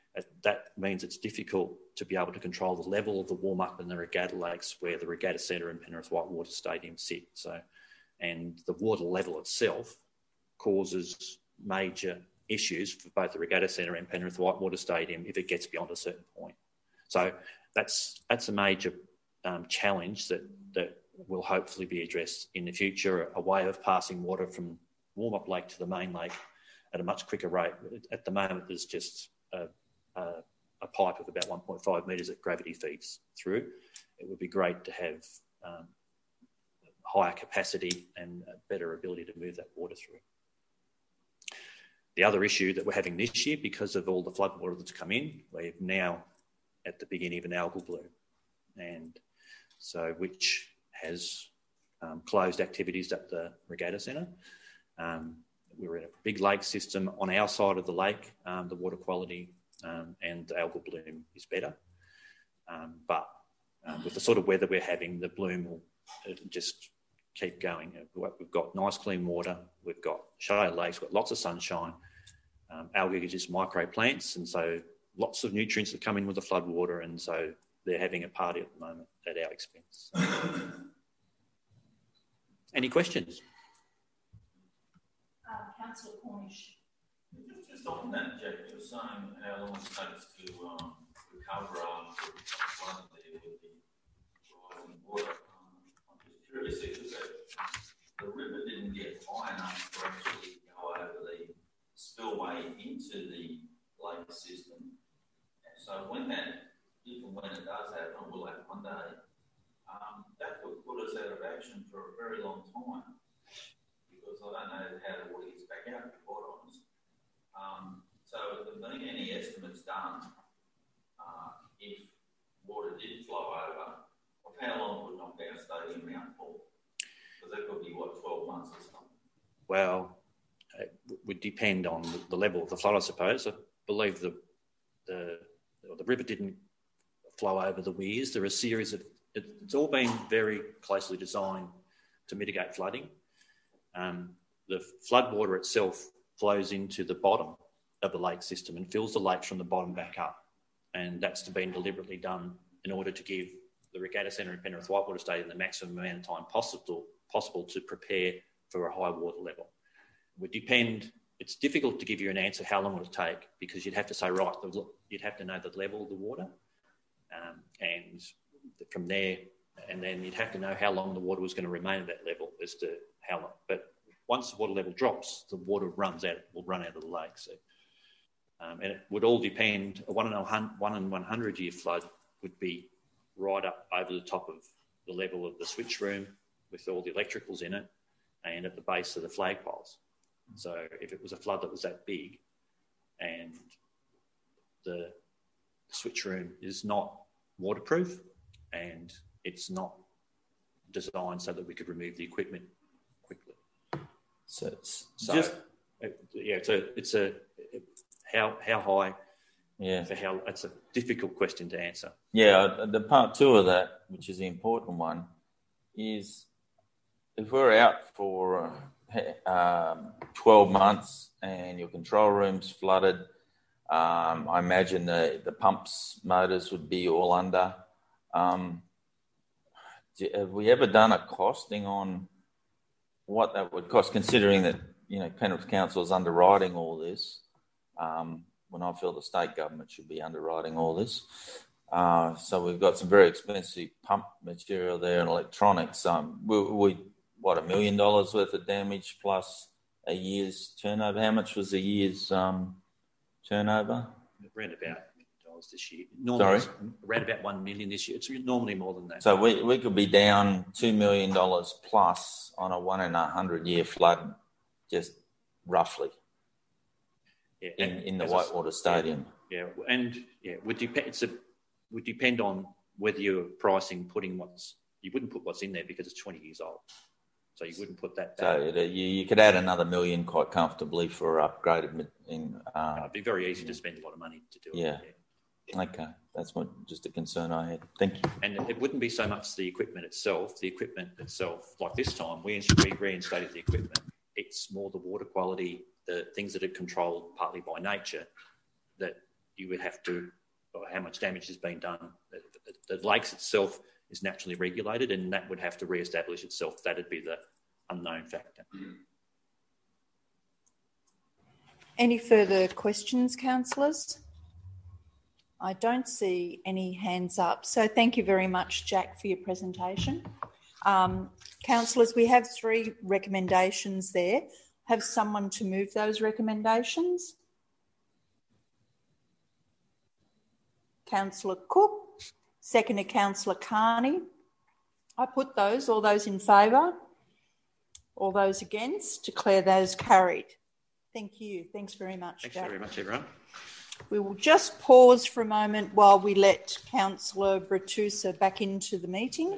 Speaker 14: That means it's difficult to be able to control the level of the warm-up in the regatta lakes where the Regatta Centre and Penrith Whitewater Stadium sit. And the water level itself causes major issues for both the Regatta Centre and Penrith Whitewater Stadium if it gets beyond a certain point. So that's a major challenge that will hopefully be addressed in the future, a way of passing water from warm-up lake to the main lake at a much quicker rate. At the moment, there's just a pipe of about 1.5 metres that gravity feeds through. It would be great to have higher capacity and a better ability to move that water through. The other issue that we're having this year, because of all the floodwater that's come in, we're now at the beginning of an algal bloom, and so which has closed activities at the Regatta Centre. We're in a big lake system. On our side of the lake, the water quality and the algal bloom is better. But with the sort of weather we're having, the bloom will just keep going. We've got nice clean water. We've got shallow lakes. We've got lots of sunshine. Algae are just micro plants, and so lots of nutrients that come in with the flood water, and so they're having a party at the moment at our expense. Any questions?
Speaker 15: Councillor Cornish. Just on that, Jack, you were saying how long it takes to recover after flood there with the rising water. I'm just curious if the river didn't get high enough to actually go over the spillway into the lake system. So when that, if and when it does happen, will happen one day, that could put us out of action for a very long time, because I don't know how the water gets back out, to be quite honest. So have there been any estimates done if water did flow over, of how long would Knockout Stadium out for? Because that could be, 12 months or something?
Speaker 14: Well, it would depend on the level of the flood, I suppose. I believe the river didn't flow over the weirs. There are a series of... It's all been very closely designed to mitigate flooding. The flood water itself flows into the bottom of the lake system and fills the lakes from the bottom back up. And that's been deliberately done in order to give the Regatta Centre and Penrith Whitewater Stadium the maximum amount of time possible to prepare for a high water level. It would depend. It's difficult to give you an answer how long it would take, because you'd have to say, right, you'd have to know the level of the water, and from there, and then you'd have to know how long the water was going to remain at that level as to how long. But once the water level drops, the water will run out of the lake. So, and it would all depend. A 1 in 100 year flood would be right up over the top of the level of the switch room with all the electricals in it, and at the base of the flagpoles. So if it was a flood that was that big and the switch room is not waterproof and it's not designed so that we could remove the equipment quickly. How high?
Speaker 15: Yeah,
Speaker 14: it's a difficult question to answer.
Speaker 15: Yeah, the part two of that, which is the important one, is if we're out for 12 months and your control room's flooded, I imagine the pumps motors would be all under. Have we ever done a costing on what that would cost, considering that Penrith Council is underwriting all this, when I feel the state government should be underwriting all this? So we've got some very expensive pump material there and electronics. $1 million worth of damage plus a year's turnover. How much was a year's turnover?
Speaker 14: Around about $1 this year. Normally, around about 1 million this year. It's normally more than that.
Speaker 15: So we could be down $2 million plus on a 1 in 100 year flood, just roughly.
Speaker 14: Yeah,
Speaker 15: in the Whitewater Stadium.
Speaker 14: Yeah, and it would depend on whether you're pricing you wouldn't put what's in there because it's 20 years old. So you wouldn't put that back.
Speaker 15: So you could add another $1 million quite comfortably for upgraded.
Speaker 14: It'd be very easy to spend a lot of money to do it.
Speaker 15: Yeah. Okay. That's just a concern I had. Thank you.
Speaker 14: And it wouldn't be so much the equipment itself. The equipment itself, like this time, we reinstated the equipment. It's more the water quality, the things that are controlled partly by nature, that you would have to, or how much damage has been done. The lakes itself is naturally regulated, and that would have to re-establish itself. That'd be the unknown factor.
Speaker 1: Any further questions, councillors? I don't see any hands up. So thank you very much, Jack, for your presentation. Councillors, we have 3 recommendations there. Have someone to move those recommendations? Councillor Cook, seconded Councillor Carney. I put those. All those in favour? All those against? Declare those carried. Thank you. Thanks very much, Jack.
Speaker 14: Thanks very much, everyone.
Speaker 1: We will just pause for a moment while we let Councillor Bratusa back into the meeting.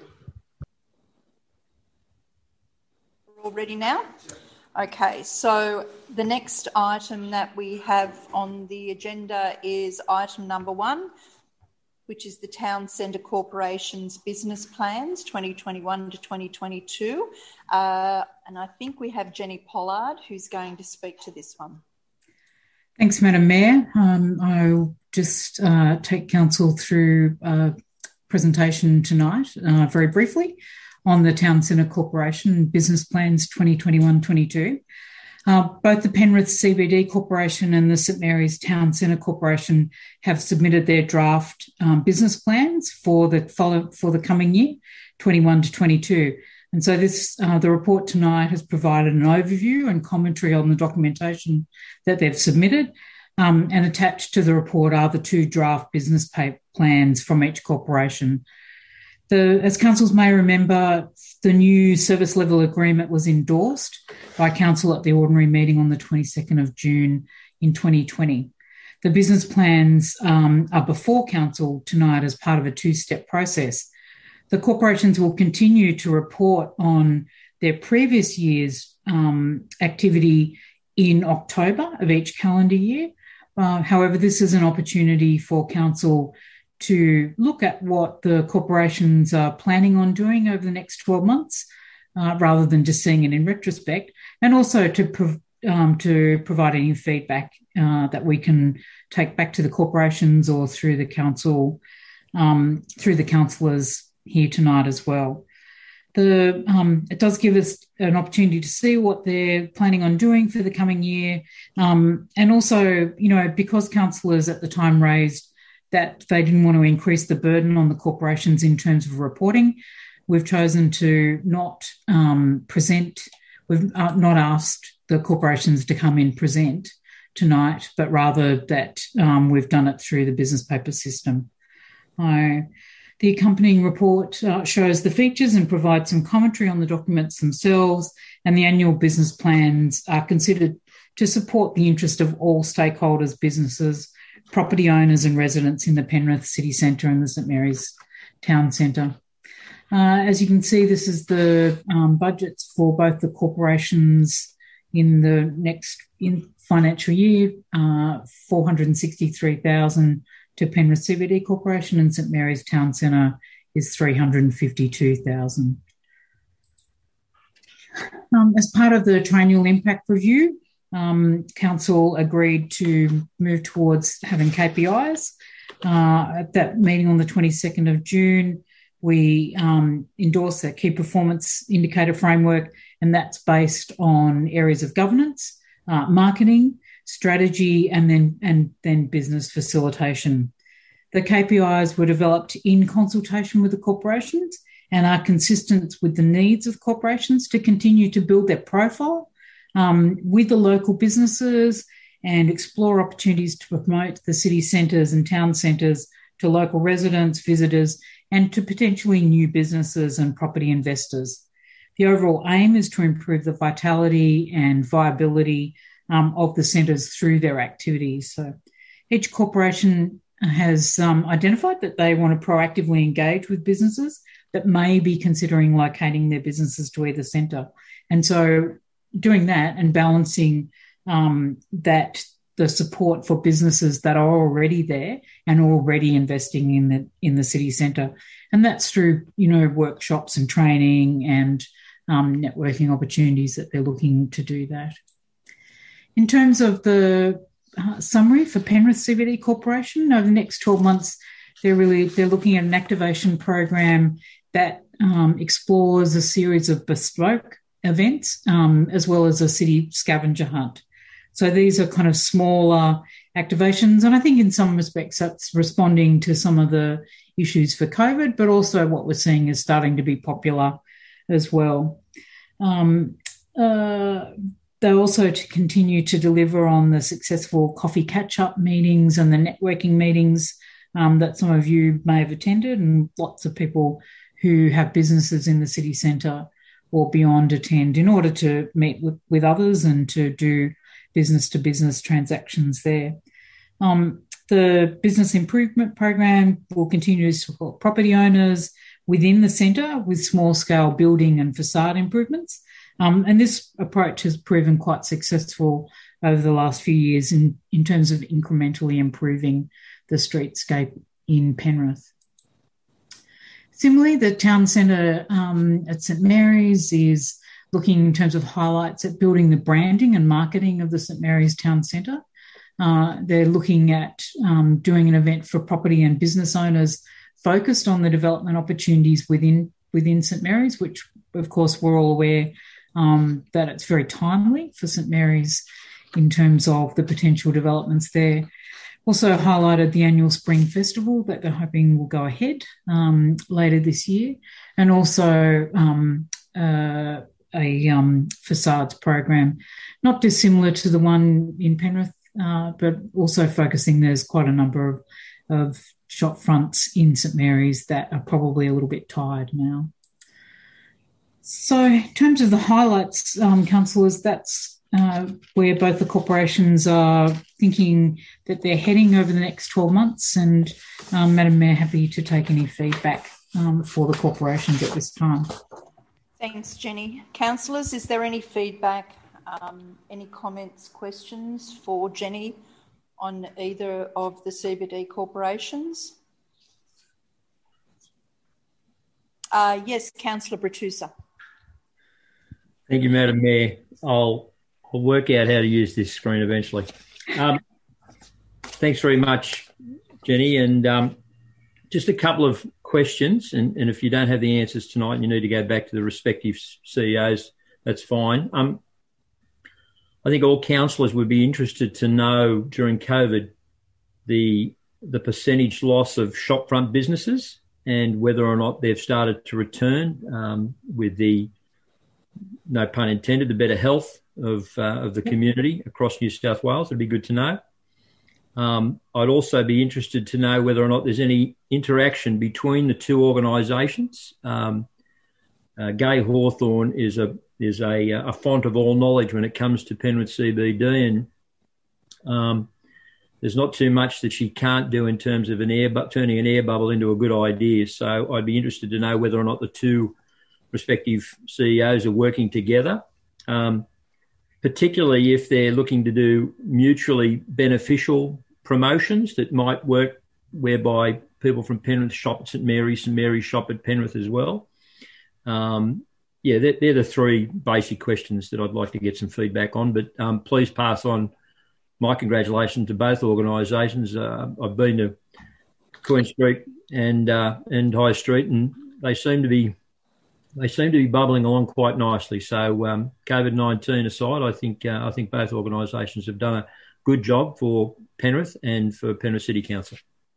Speaker 1: We're all ready now? Okay, so the next item that we have on the agenda is item number 1, which is the Town Centre Corporation's business plans 2021 to 2022. And I think we have Jenny Pollard who's going to speak to this one.
Speaker 9: Thanks, Madam Mayor. I'll just take council through a presentation tonight very briefly on the Town Centre Corporation business plans 2021-22. Both the Penrith CBD Corporation and the St Mary's Town Centre Corporation have submitted their draft business plans for the coming year, 21 to 22. And so the report tonight has provided an overview and commentary on the documentation that they've submitted, and attached to the report are the 2 draft business plans from each corporation. As councils may remember, the new service level agreement was endorsed by council at the ordinary meeting on the 22nd of June in 2020. The business plans are before council tonight as part of a 2-step process. The corporations will continue to report on their previous year's activity in October of each calendar year. However, this is an opportunity for council to look at what the corporations are planning on doing over the next 12 months, rather than just seeing it in retrospect, and also to provide any feedback that we can take back to the corporations or through the council, through the councillors here tonight as well. It does give us an opportunity to see what they're planning on doing for the coming year, and also, because councillors at the time raised that they didn't want to increase the burden on the corporations in terms of reporting, we've chosen to not present. We've not asked the corporations to come in present tonight, but rather that we've done it through the business paper system. The accompanying report shows the features and provides some commentary on the documents themselves, and the annual business plans are considered to support the interest of all stakeholders, businesses, property owners and residents in the Penrith City Centre and the St Mary's Town Centre. As you can see, this is the budgets for both the corporations in the next financial year, $463,000 to Penrith CBD Corporation, and St Mary's Town Centre is $352,000. As part of the triennial impact review, council agreed to move towards having KPIs. At that meeting on the 22nd of June, we endorsed a key performance indicator framework, and that's based on areas of governance, marketing, strategy, and then business facilitation. The KPIs were developed in consultation with the corporations and are consistent with the needs of corporations to continue to build their profile with the local businesses and explore opportunities to promote the city centres and town centres to local residents, visitors, and to potentially new businesses and property investors. The overall aim is to improve the vitality and viability of the centres through their activities. So each corporation has identified that they want to proactively engage with businesses that may be considering locating their businesses to either centre. And so doing that and balancing that the support for businesses that are already there and already investing in the city centre. And that's through, workshops and training and networking opportunities that they're looking to do that. In terms of the summary for Penrith CBD Corporation. Over the next 12 months, they're looking at an activation program that explores a series of bespoke events as well as a city scavenger hunt. So these are kind of smaller activations, and I think in some respects that's responding to some of the issues for COVID, but also what we're seeing is starting to be popular as well. They also to continue to deliver on the successful coffee catch-up meetings and the networking meetings that some of you may have attended, and lots of people who have businesses in the city centre or beyond attend in order to meet with others and to do business-to-business transactions there. The business improvement program will continue to support property owners within the centre with small-scale building and facade improvements. And this approach has proven quite successful over the last few years in terms of incrementally improving the streetscape in Penrith. Similarly, the town centre at St Mary's is looking in terms of highlights at building the branding and marketing of the St Mary's Town Centre. They're looking at doing an event for property and business owners focused on the development opportunities within St Mary's, which, of course, we're all aware that it's very timely for St Mary's in terms of the potential developments there. Also highlighted the annual Spring Festival that they're hoping will go ahead later this year, and also a facades program, not dissimilar to the one in Penrith, but also focusing there's quite a number of shop fronts in St Mary's that are probably a little bit tired now. So in terms of the highlights, councillors, that's where both the corporations are thinking that they're heading over the next 12 months. And Madam Mayor, happy to take any feedback for the corporations at this time.
Speaker 1: Thanks, Jenny. Councillors, is there any feedback, any comments, questions for Jenny on either of the CBD corporations? Yes, Councillor Bratusa.
Speaker 4: Thank you, Madam Mayor. I'll work out how to use this screen eventually. Thanks very much, Jenny. And just a couple of questions, and if you don't have the answers tonight and you need to go back to the respective CEOs, that's fine. I think all councillors would be interested to know during COVID the percentage loss of shopfront businesses and whether or not they've started to return with the, no pun intended, the better health of the community across New South Wales. It'd be good to know. I'd also be interested to know whether or not there's any interaction between the two organisations. Gay Hawthorn is a font of all knowledge when it comes to Penrith CBD, and there's not too much that she can't do in terms of turning an air bubble into a good idea. So I'd be interested to know whether or not the two respective CEOs are working together, particularly if they're looking to do mutually beneficial promotions that might work, whereby people from Penrith shop at St Mary's shop at Penrith as well. They're the three basic questions that I'd like to get some feedback on, but please pass on my congratulations to both organisations. I've been to Queen Street and High Street, and they seem to be bubbling along quite nicely. So COVID-19 aside, I think both organisations have done a good job for Penrith and for Penrith City Council.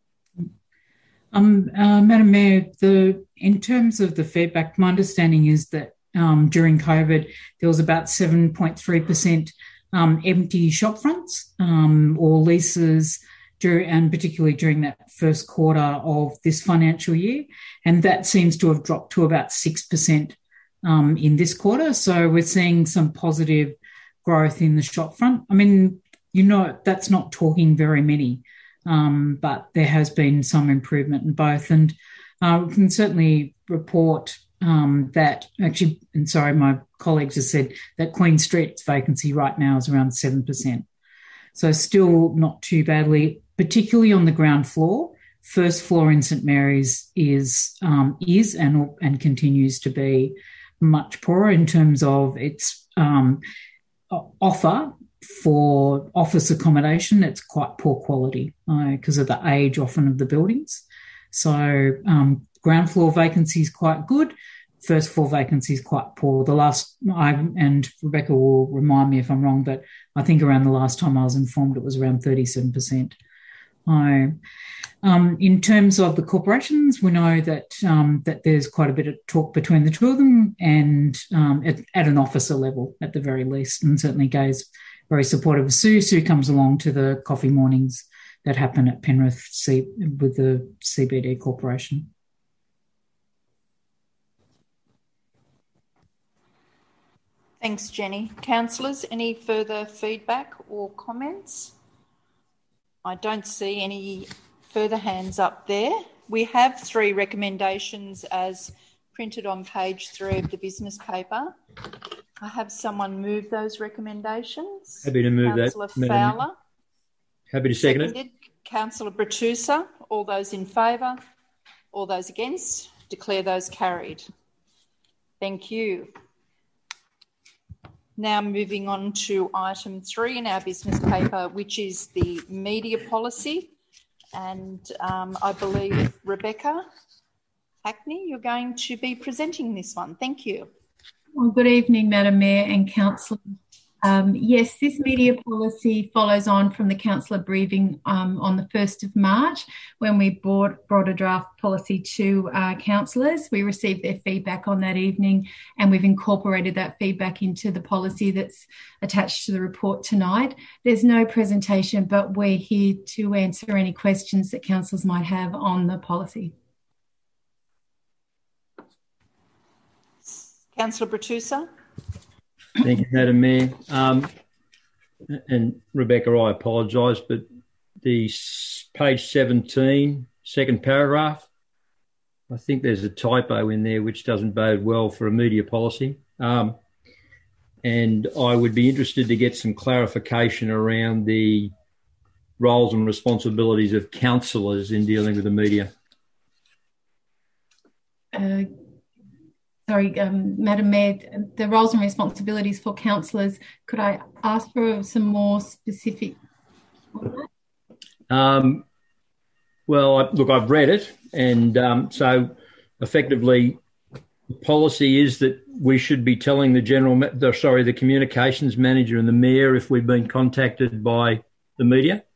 Speaker 9: Madam Mayor, in terms of the feedback, my understanding is that during COVID there was about 7.3% empty shop fronts or leases, and particularly during that first quarter of this financial year, and that seems to have dropped to about 6% in this quarter. So we're seeing some positive growth in the shop front. I mean, that's not talking very many, but there has been some improvement in both, and we can certainly report that actually, and sorry, my colleagues have said that Queen Street's vacancy right now is around 7%. So still not too badly, particularly on the ground floor. First floor in St Mary's is and continues to be much poorer in terms of its offer for office accommodation, it's quite poor quality because of the age often of the buildings. So ground floor vacancy is quite good. First floor vacancy is quite poor. And Rebecca will remind me if I'm wrong, but I think around the last time I was informed, it was around 37%. In terms of the corporations, we know that there's quite a bit of talk between the two of them, and at an officer level at the very least, and certainly Gay's very supportive of Sue. Sue comes along to the coffee mornings that happen at Penrith with the CBD Corporation.
Speaker 1: Thanks, Jenny. Councillors, any further feedback or comments? I don't see any further hands up there. We have 3 recommendations as printed on page 3 of the business paper. I have someone move those recommendations.
Speaker 4: Happy to move
Speaker 1: Councillor
Speaker 4: that.
Speaker 1: Fowler.
Speaker 4: Happy to second it.
Speaker 1: Councillor Bratusa. All those in favour? All those against? Declare those carried. Thank you. Now moving on to item 3 in our business paper, which is the media policy. And I believe, Rebecca Hackney, you're going to be presenting this one. Thank you.
Speaker 16: Well, good evening, Madam Mayor and Councillor. Yes, this media policy follows on from the councillor briefing on the 1st of March when we brought a draft policy to councillors. We received their feedback on that evening and we've incorporated that feedback into the policy that's attached to the report tonight. There's no presentation, but we're here to answer any questions that councillors might have on the policy.
Speaker 1: Councillor Bratusa.
Speaker 4: Thank you, Madam Mayor. And Rebecca, I apologise, but the page 17, second paragraph, I think there's a typo in there which doesn't bode well for a media policy. And I would be interested to get some clarification around the roles and responsibilities of councillors in dealing with the media.
Speaker 16: Sorry, Madam Mayor, the roles and responsibilities for councillors, could I ask for some more specific?
Speaker 4: Well, look, I've read it, and so effectively the policy is that we should be telling the communications manager and the mayor if we've been contacted by the media.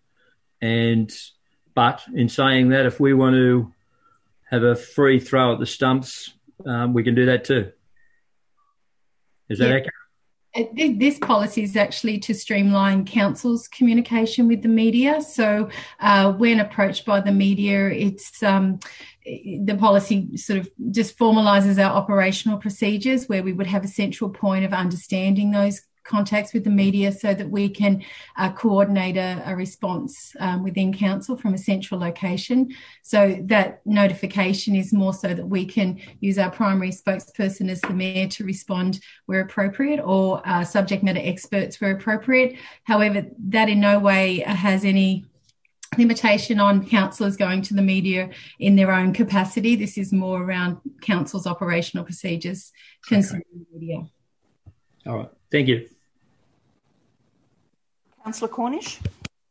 Speaker 4: But in saying that, if we want to have a free throw at the stumps, we can do that too. Is that accurate?
Speaker 16: This policy is actually to streamline council's communication with the media. So when approached by the media, it's the policy sort of just formalises our operational procedures where we would have a central point of understanding those contacts with the media so that we can coordinate a response within council from a central location. So that notification is more so that we can use our primary spokesperson as the mayor to respond where appropriate, or subject matter experts where appropriate. However, that in no way has any limitation on councillors going to the media in their own capacity. This is more around council's operational procedures concerning the media.
Speaker 4: All right. Thank you.
Speaker 1: Councillor Cornish.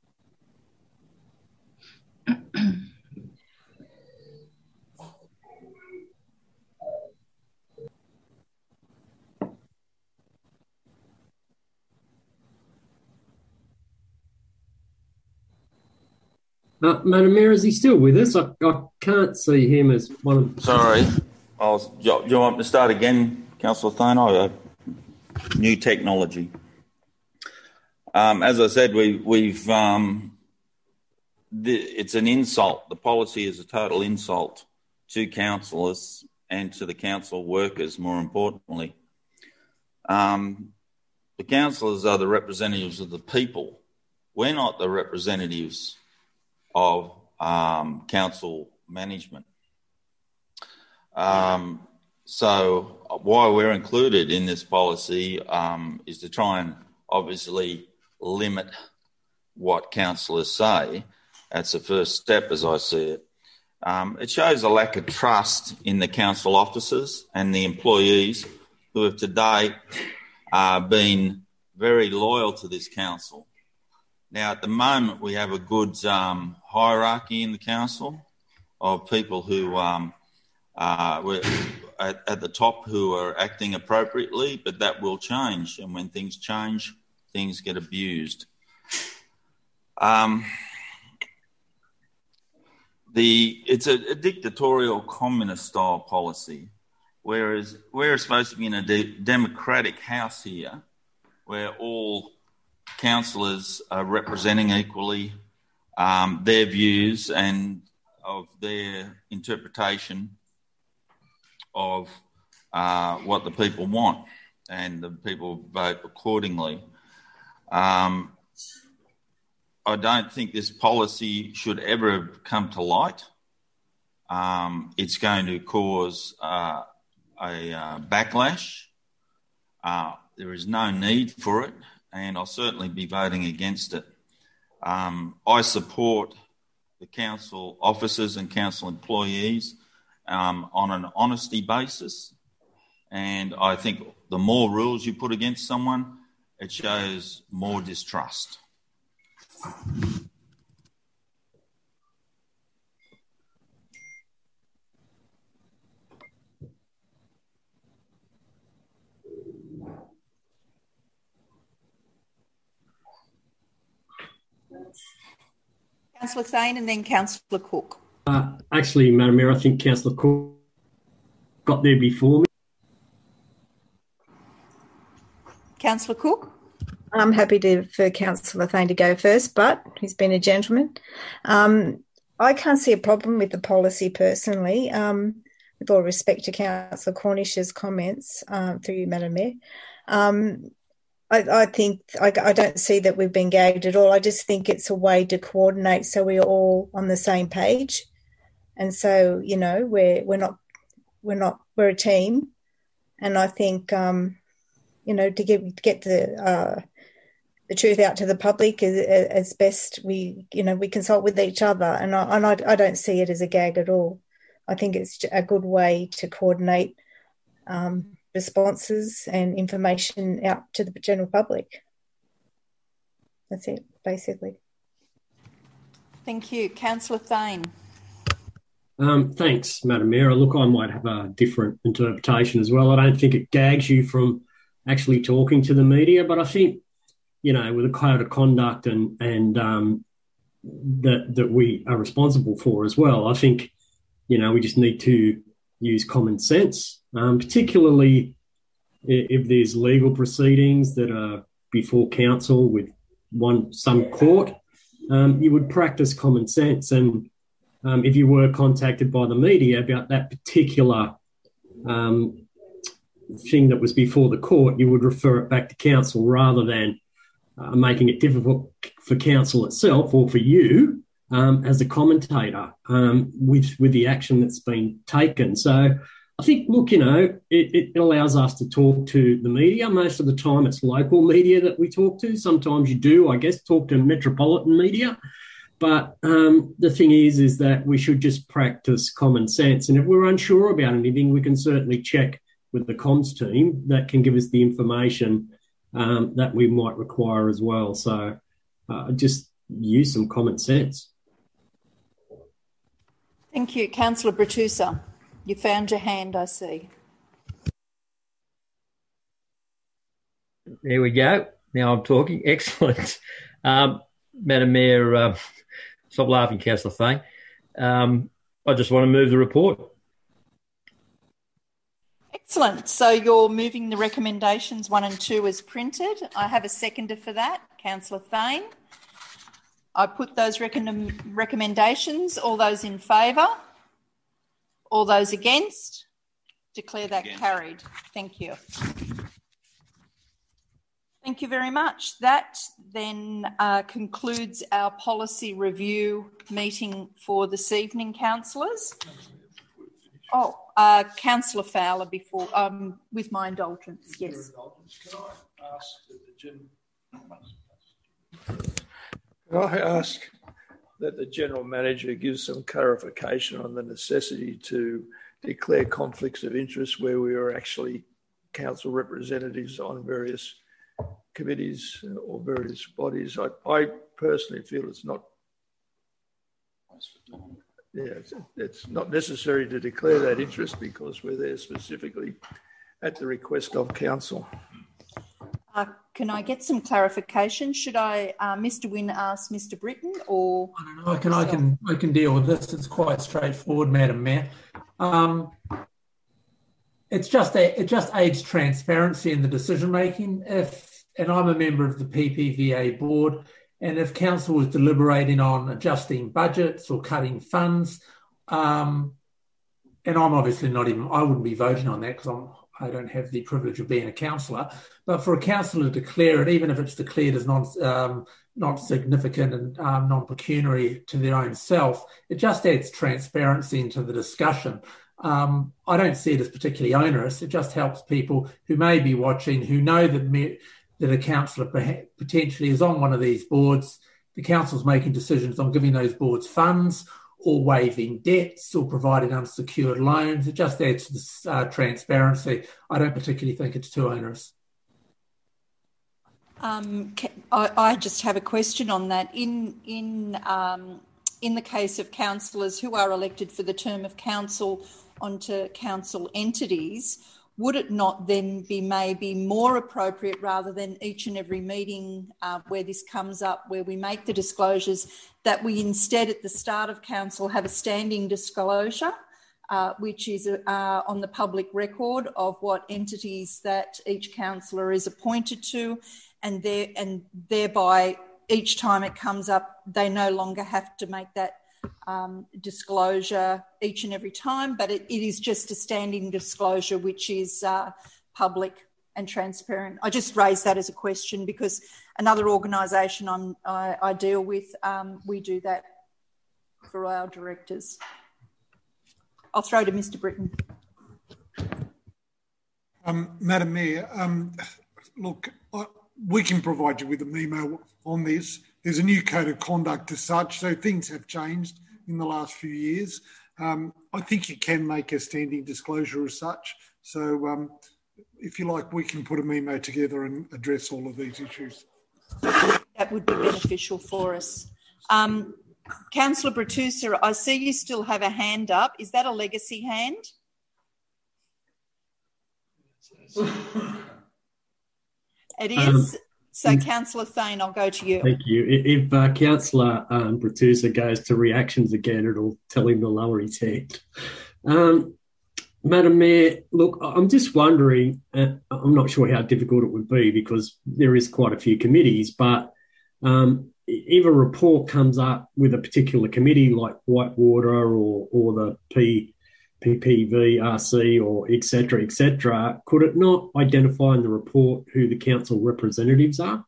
Speaker 2: Madam Mayor, is he still with us? I can't see him as one of the...
Speaker 17: Sorry. Do you want me to start again, Councillor Thane? New technology. As I said, it's an insult. The policy is a total insult to councillors and to the council workers, more importantly. The councillors are the representatives of the people. We're not the representatives of council management. So why we're included in this policy is to try and obviously limit what councillors say. That's the first step as I see it. It shows a lack of trust in the council officers and the employees who have to date been very loyal to this council. Now, at the moment, we have a good hierarchy in the council of people who were at the top who are acting appropriately, but that will change. And when things change, things get abused. It's a dictatorial communist-style policy, whereas we're supposed to be in a democratic house here where all councillors are representing equally their views and of their interpretation of what the people want, and the people vote accordingly. I don't think this policy should ever have come to light. It's going to cause a backlash. There is no need for it, and I'll certainly be voting against it. I support the council officers and council employees on an honesty basis, and I think the more rules you put against someone, it shows more distrust.
Speaker 1: Councillor Thane and then Councillor Cook.
Speaker 2: Actually, Madam Mayor, I think Councillor Cook got there before me.
Speaker 1: Councillor Cook?
Speaker 12: I'm happy for Councillor Thane to go first, but he's been a gentleman. I can't see a problem with the policy personally, with all respect to Councillor Cornish's comments through you, Madam Mayor. I think I don't see that we've been gagged at all. I just think it's a way to coordinate so we're all on the same page, and so we're a team, and I think to get the truth out to the public as best we consult with each other, and I don't see it as a gag at all. I think it's a good way to coordinate responses and information out to the general public. That's it, basically.
Speaker 1: Thank you. Councillor Thane.
Speaker 2: Thanks, Madam Mayor. Look, I might have a different interpretation as well. I don't think it gags you from actually talking to the media, but I think, with a code of conduct and that we are responsible for as well, I think, we just need to use common sense, particularly if there's legal proceedings that are before council with some court. You would practice common sense, and if you were contacted by the media about that particular thing that was before the court, you would refer it back to council rather than making it difficult for council itself or for you as a commentator with the action that's been taken. So I think, look, it allows us to talk to the media. Most of the time it's local media that we talk to. Sometimes you do, I guess, talk to metropolitan media. But the thing is that we should just practice common sense. And if we're unsure about anything, we can certainly check with the comms team that can give us the information that we might require as well. So just use some common sense.
Speaker 1: Thank you. Councillor Bratusa, you found your hand, I see.
Speaker 4: There we go. Now I'm talking. Excellent. Madam Mayor, stop laughing, Councillor Thane. I just want to move the report.
Speaker 1: Excellent. So you're moving the recommendations 1 and 2 as printed. I have a seconder for that, Councillor Thane. I put those recommendations. All those in favour? All those against? Declare that carried. Thank you. Thank you very much. That then concludes our policy review meeting for this evening, councillors. Councillor Fowler, before with my indulgence, yes.
Speaker 8: Can I ask that the General Manager gives some clarification on the necessity to declare conflicts of interest where we are actually council representatives on various committees or various bodies. I personally feel it's not. Yeah, it's not necessary to declare that interest because we're there specifically at the request of council.
Speaker 1: Can I get some clarification? Should I, Mr. Wynne, ask Mr. Britton or?
Speaker 7: I don't know. I can deal with this. It's quite straightforward, Madam Mayor. It just aids transparency in the decision making. And I'm a member of the PPVA board, and if council was deliberating on adjusting budgets or cutting funds, and I'm obviously I wouldn't be voting on that because I don't have the privilege of being a councillor, but for a councillor to declare it, even if it's declared as not significant and non-pecuniary to their own self, it just adds transparency into the discussion. I don't see it as particularly onerous. It just helps people who may be watching, who know that a councillor potentially is on one of these boards. The council's making decisions on giving those boards funds or waiving debts or providing unsecured loans. It just adds to this transparency. I don't particularly think it's too onerous.
Speaker 1: I just have a question on that. In the case of councillors who are elected for the term of council onto council entities, would it not then be maybe more appropriate, rather than each and every meeting where this comes up, where we make the disclosures, that we instead at the start of council have a standing disclosure, which is on the public record of what entities that each councillor is appointed to, and thereby each time it comes up, they no longer have to make that disclosure each and every time, but it is just a standing disclosure which is public and transparent. I just raised that as a question because another organisation I deal with, we do that for our directors. I'll throw to Mr. Britton.
Speaker 18: Madam Mayor, look, we can provide you with a memo on this. There's a new code of conduct as such, so things have changed in the last few years. I think you can make a standing disclosure as such. So if you like, we can put a memo together and address all of these issues.
Speaker 1: That would be beneficial for us. Councillor Bratusa, I see you still have a hand up. Is that a legacy hand? It is. So, Councillor Thane, I'll go to you.
Speaker 2: Thank you. If Councillor Bratusa goes to reactions again, it'll tell him to lower his hand. Madam Mayor, look, I'm just wondering, I'm not sure how difficult it would be because there is quite a few committees, but if a report comes up with a particular committee like Whitewater or the PPVRC or et cetera, could it not identify in the report who the council representatives are?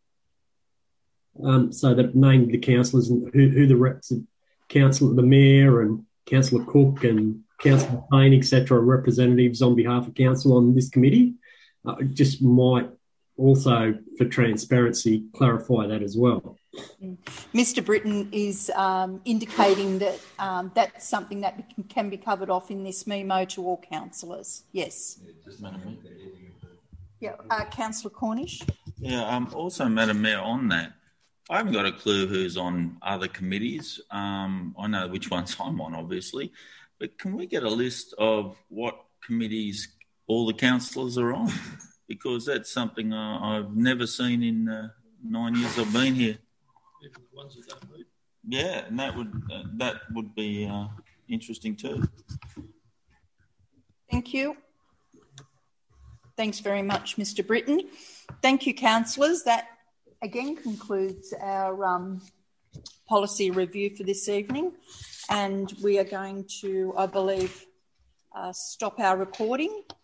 Speaker 2: So that name the councillors and who the reps of council, the mayor and Councillor Cook and Councillor Payne, et cetera, representatives on behalf of council on this committee. Just might also, for transparency, clarify that as well.
Speaker 1: Mr. Britton is indicating that that's something that can be covered off in this memo to all councillors. Yes. Yeah, Councillor Cornish.
Speaker 17: Yeah. Also, Madam Mayor, on that, I haven't got a clue who's on other committees. I know which ones I'm on, obviously, but can we get a list of what committees all the councillors are on? Because that's something I've never seen in 9 years I've been here. Yeah, and that would be interesting too.
Speaker 1: Thank you. Thanks very much, Mr. Britton. Thank you, councillors. That again concludes our policy review for this evening, and we are going to, I believe, stop our recording.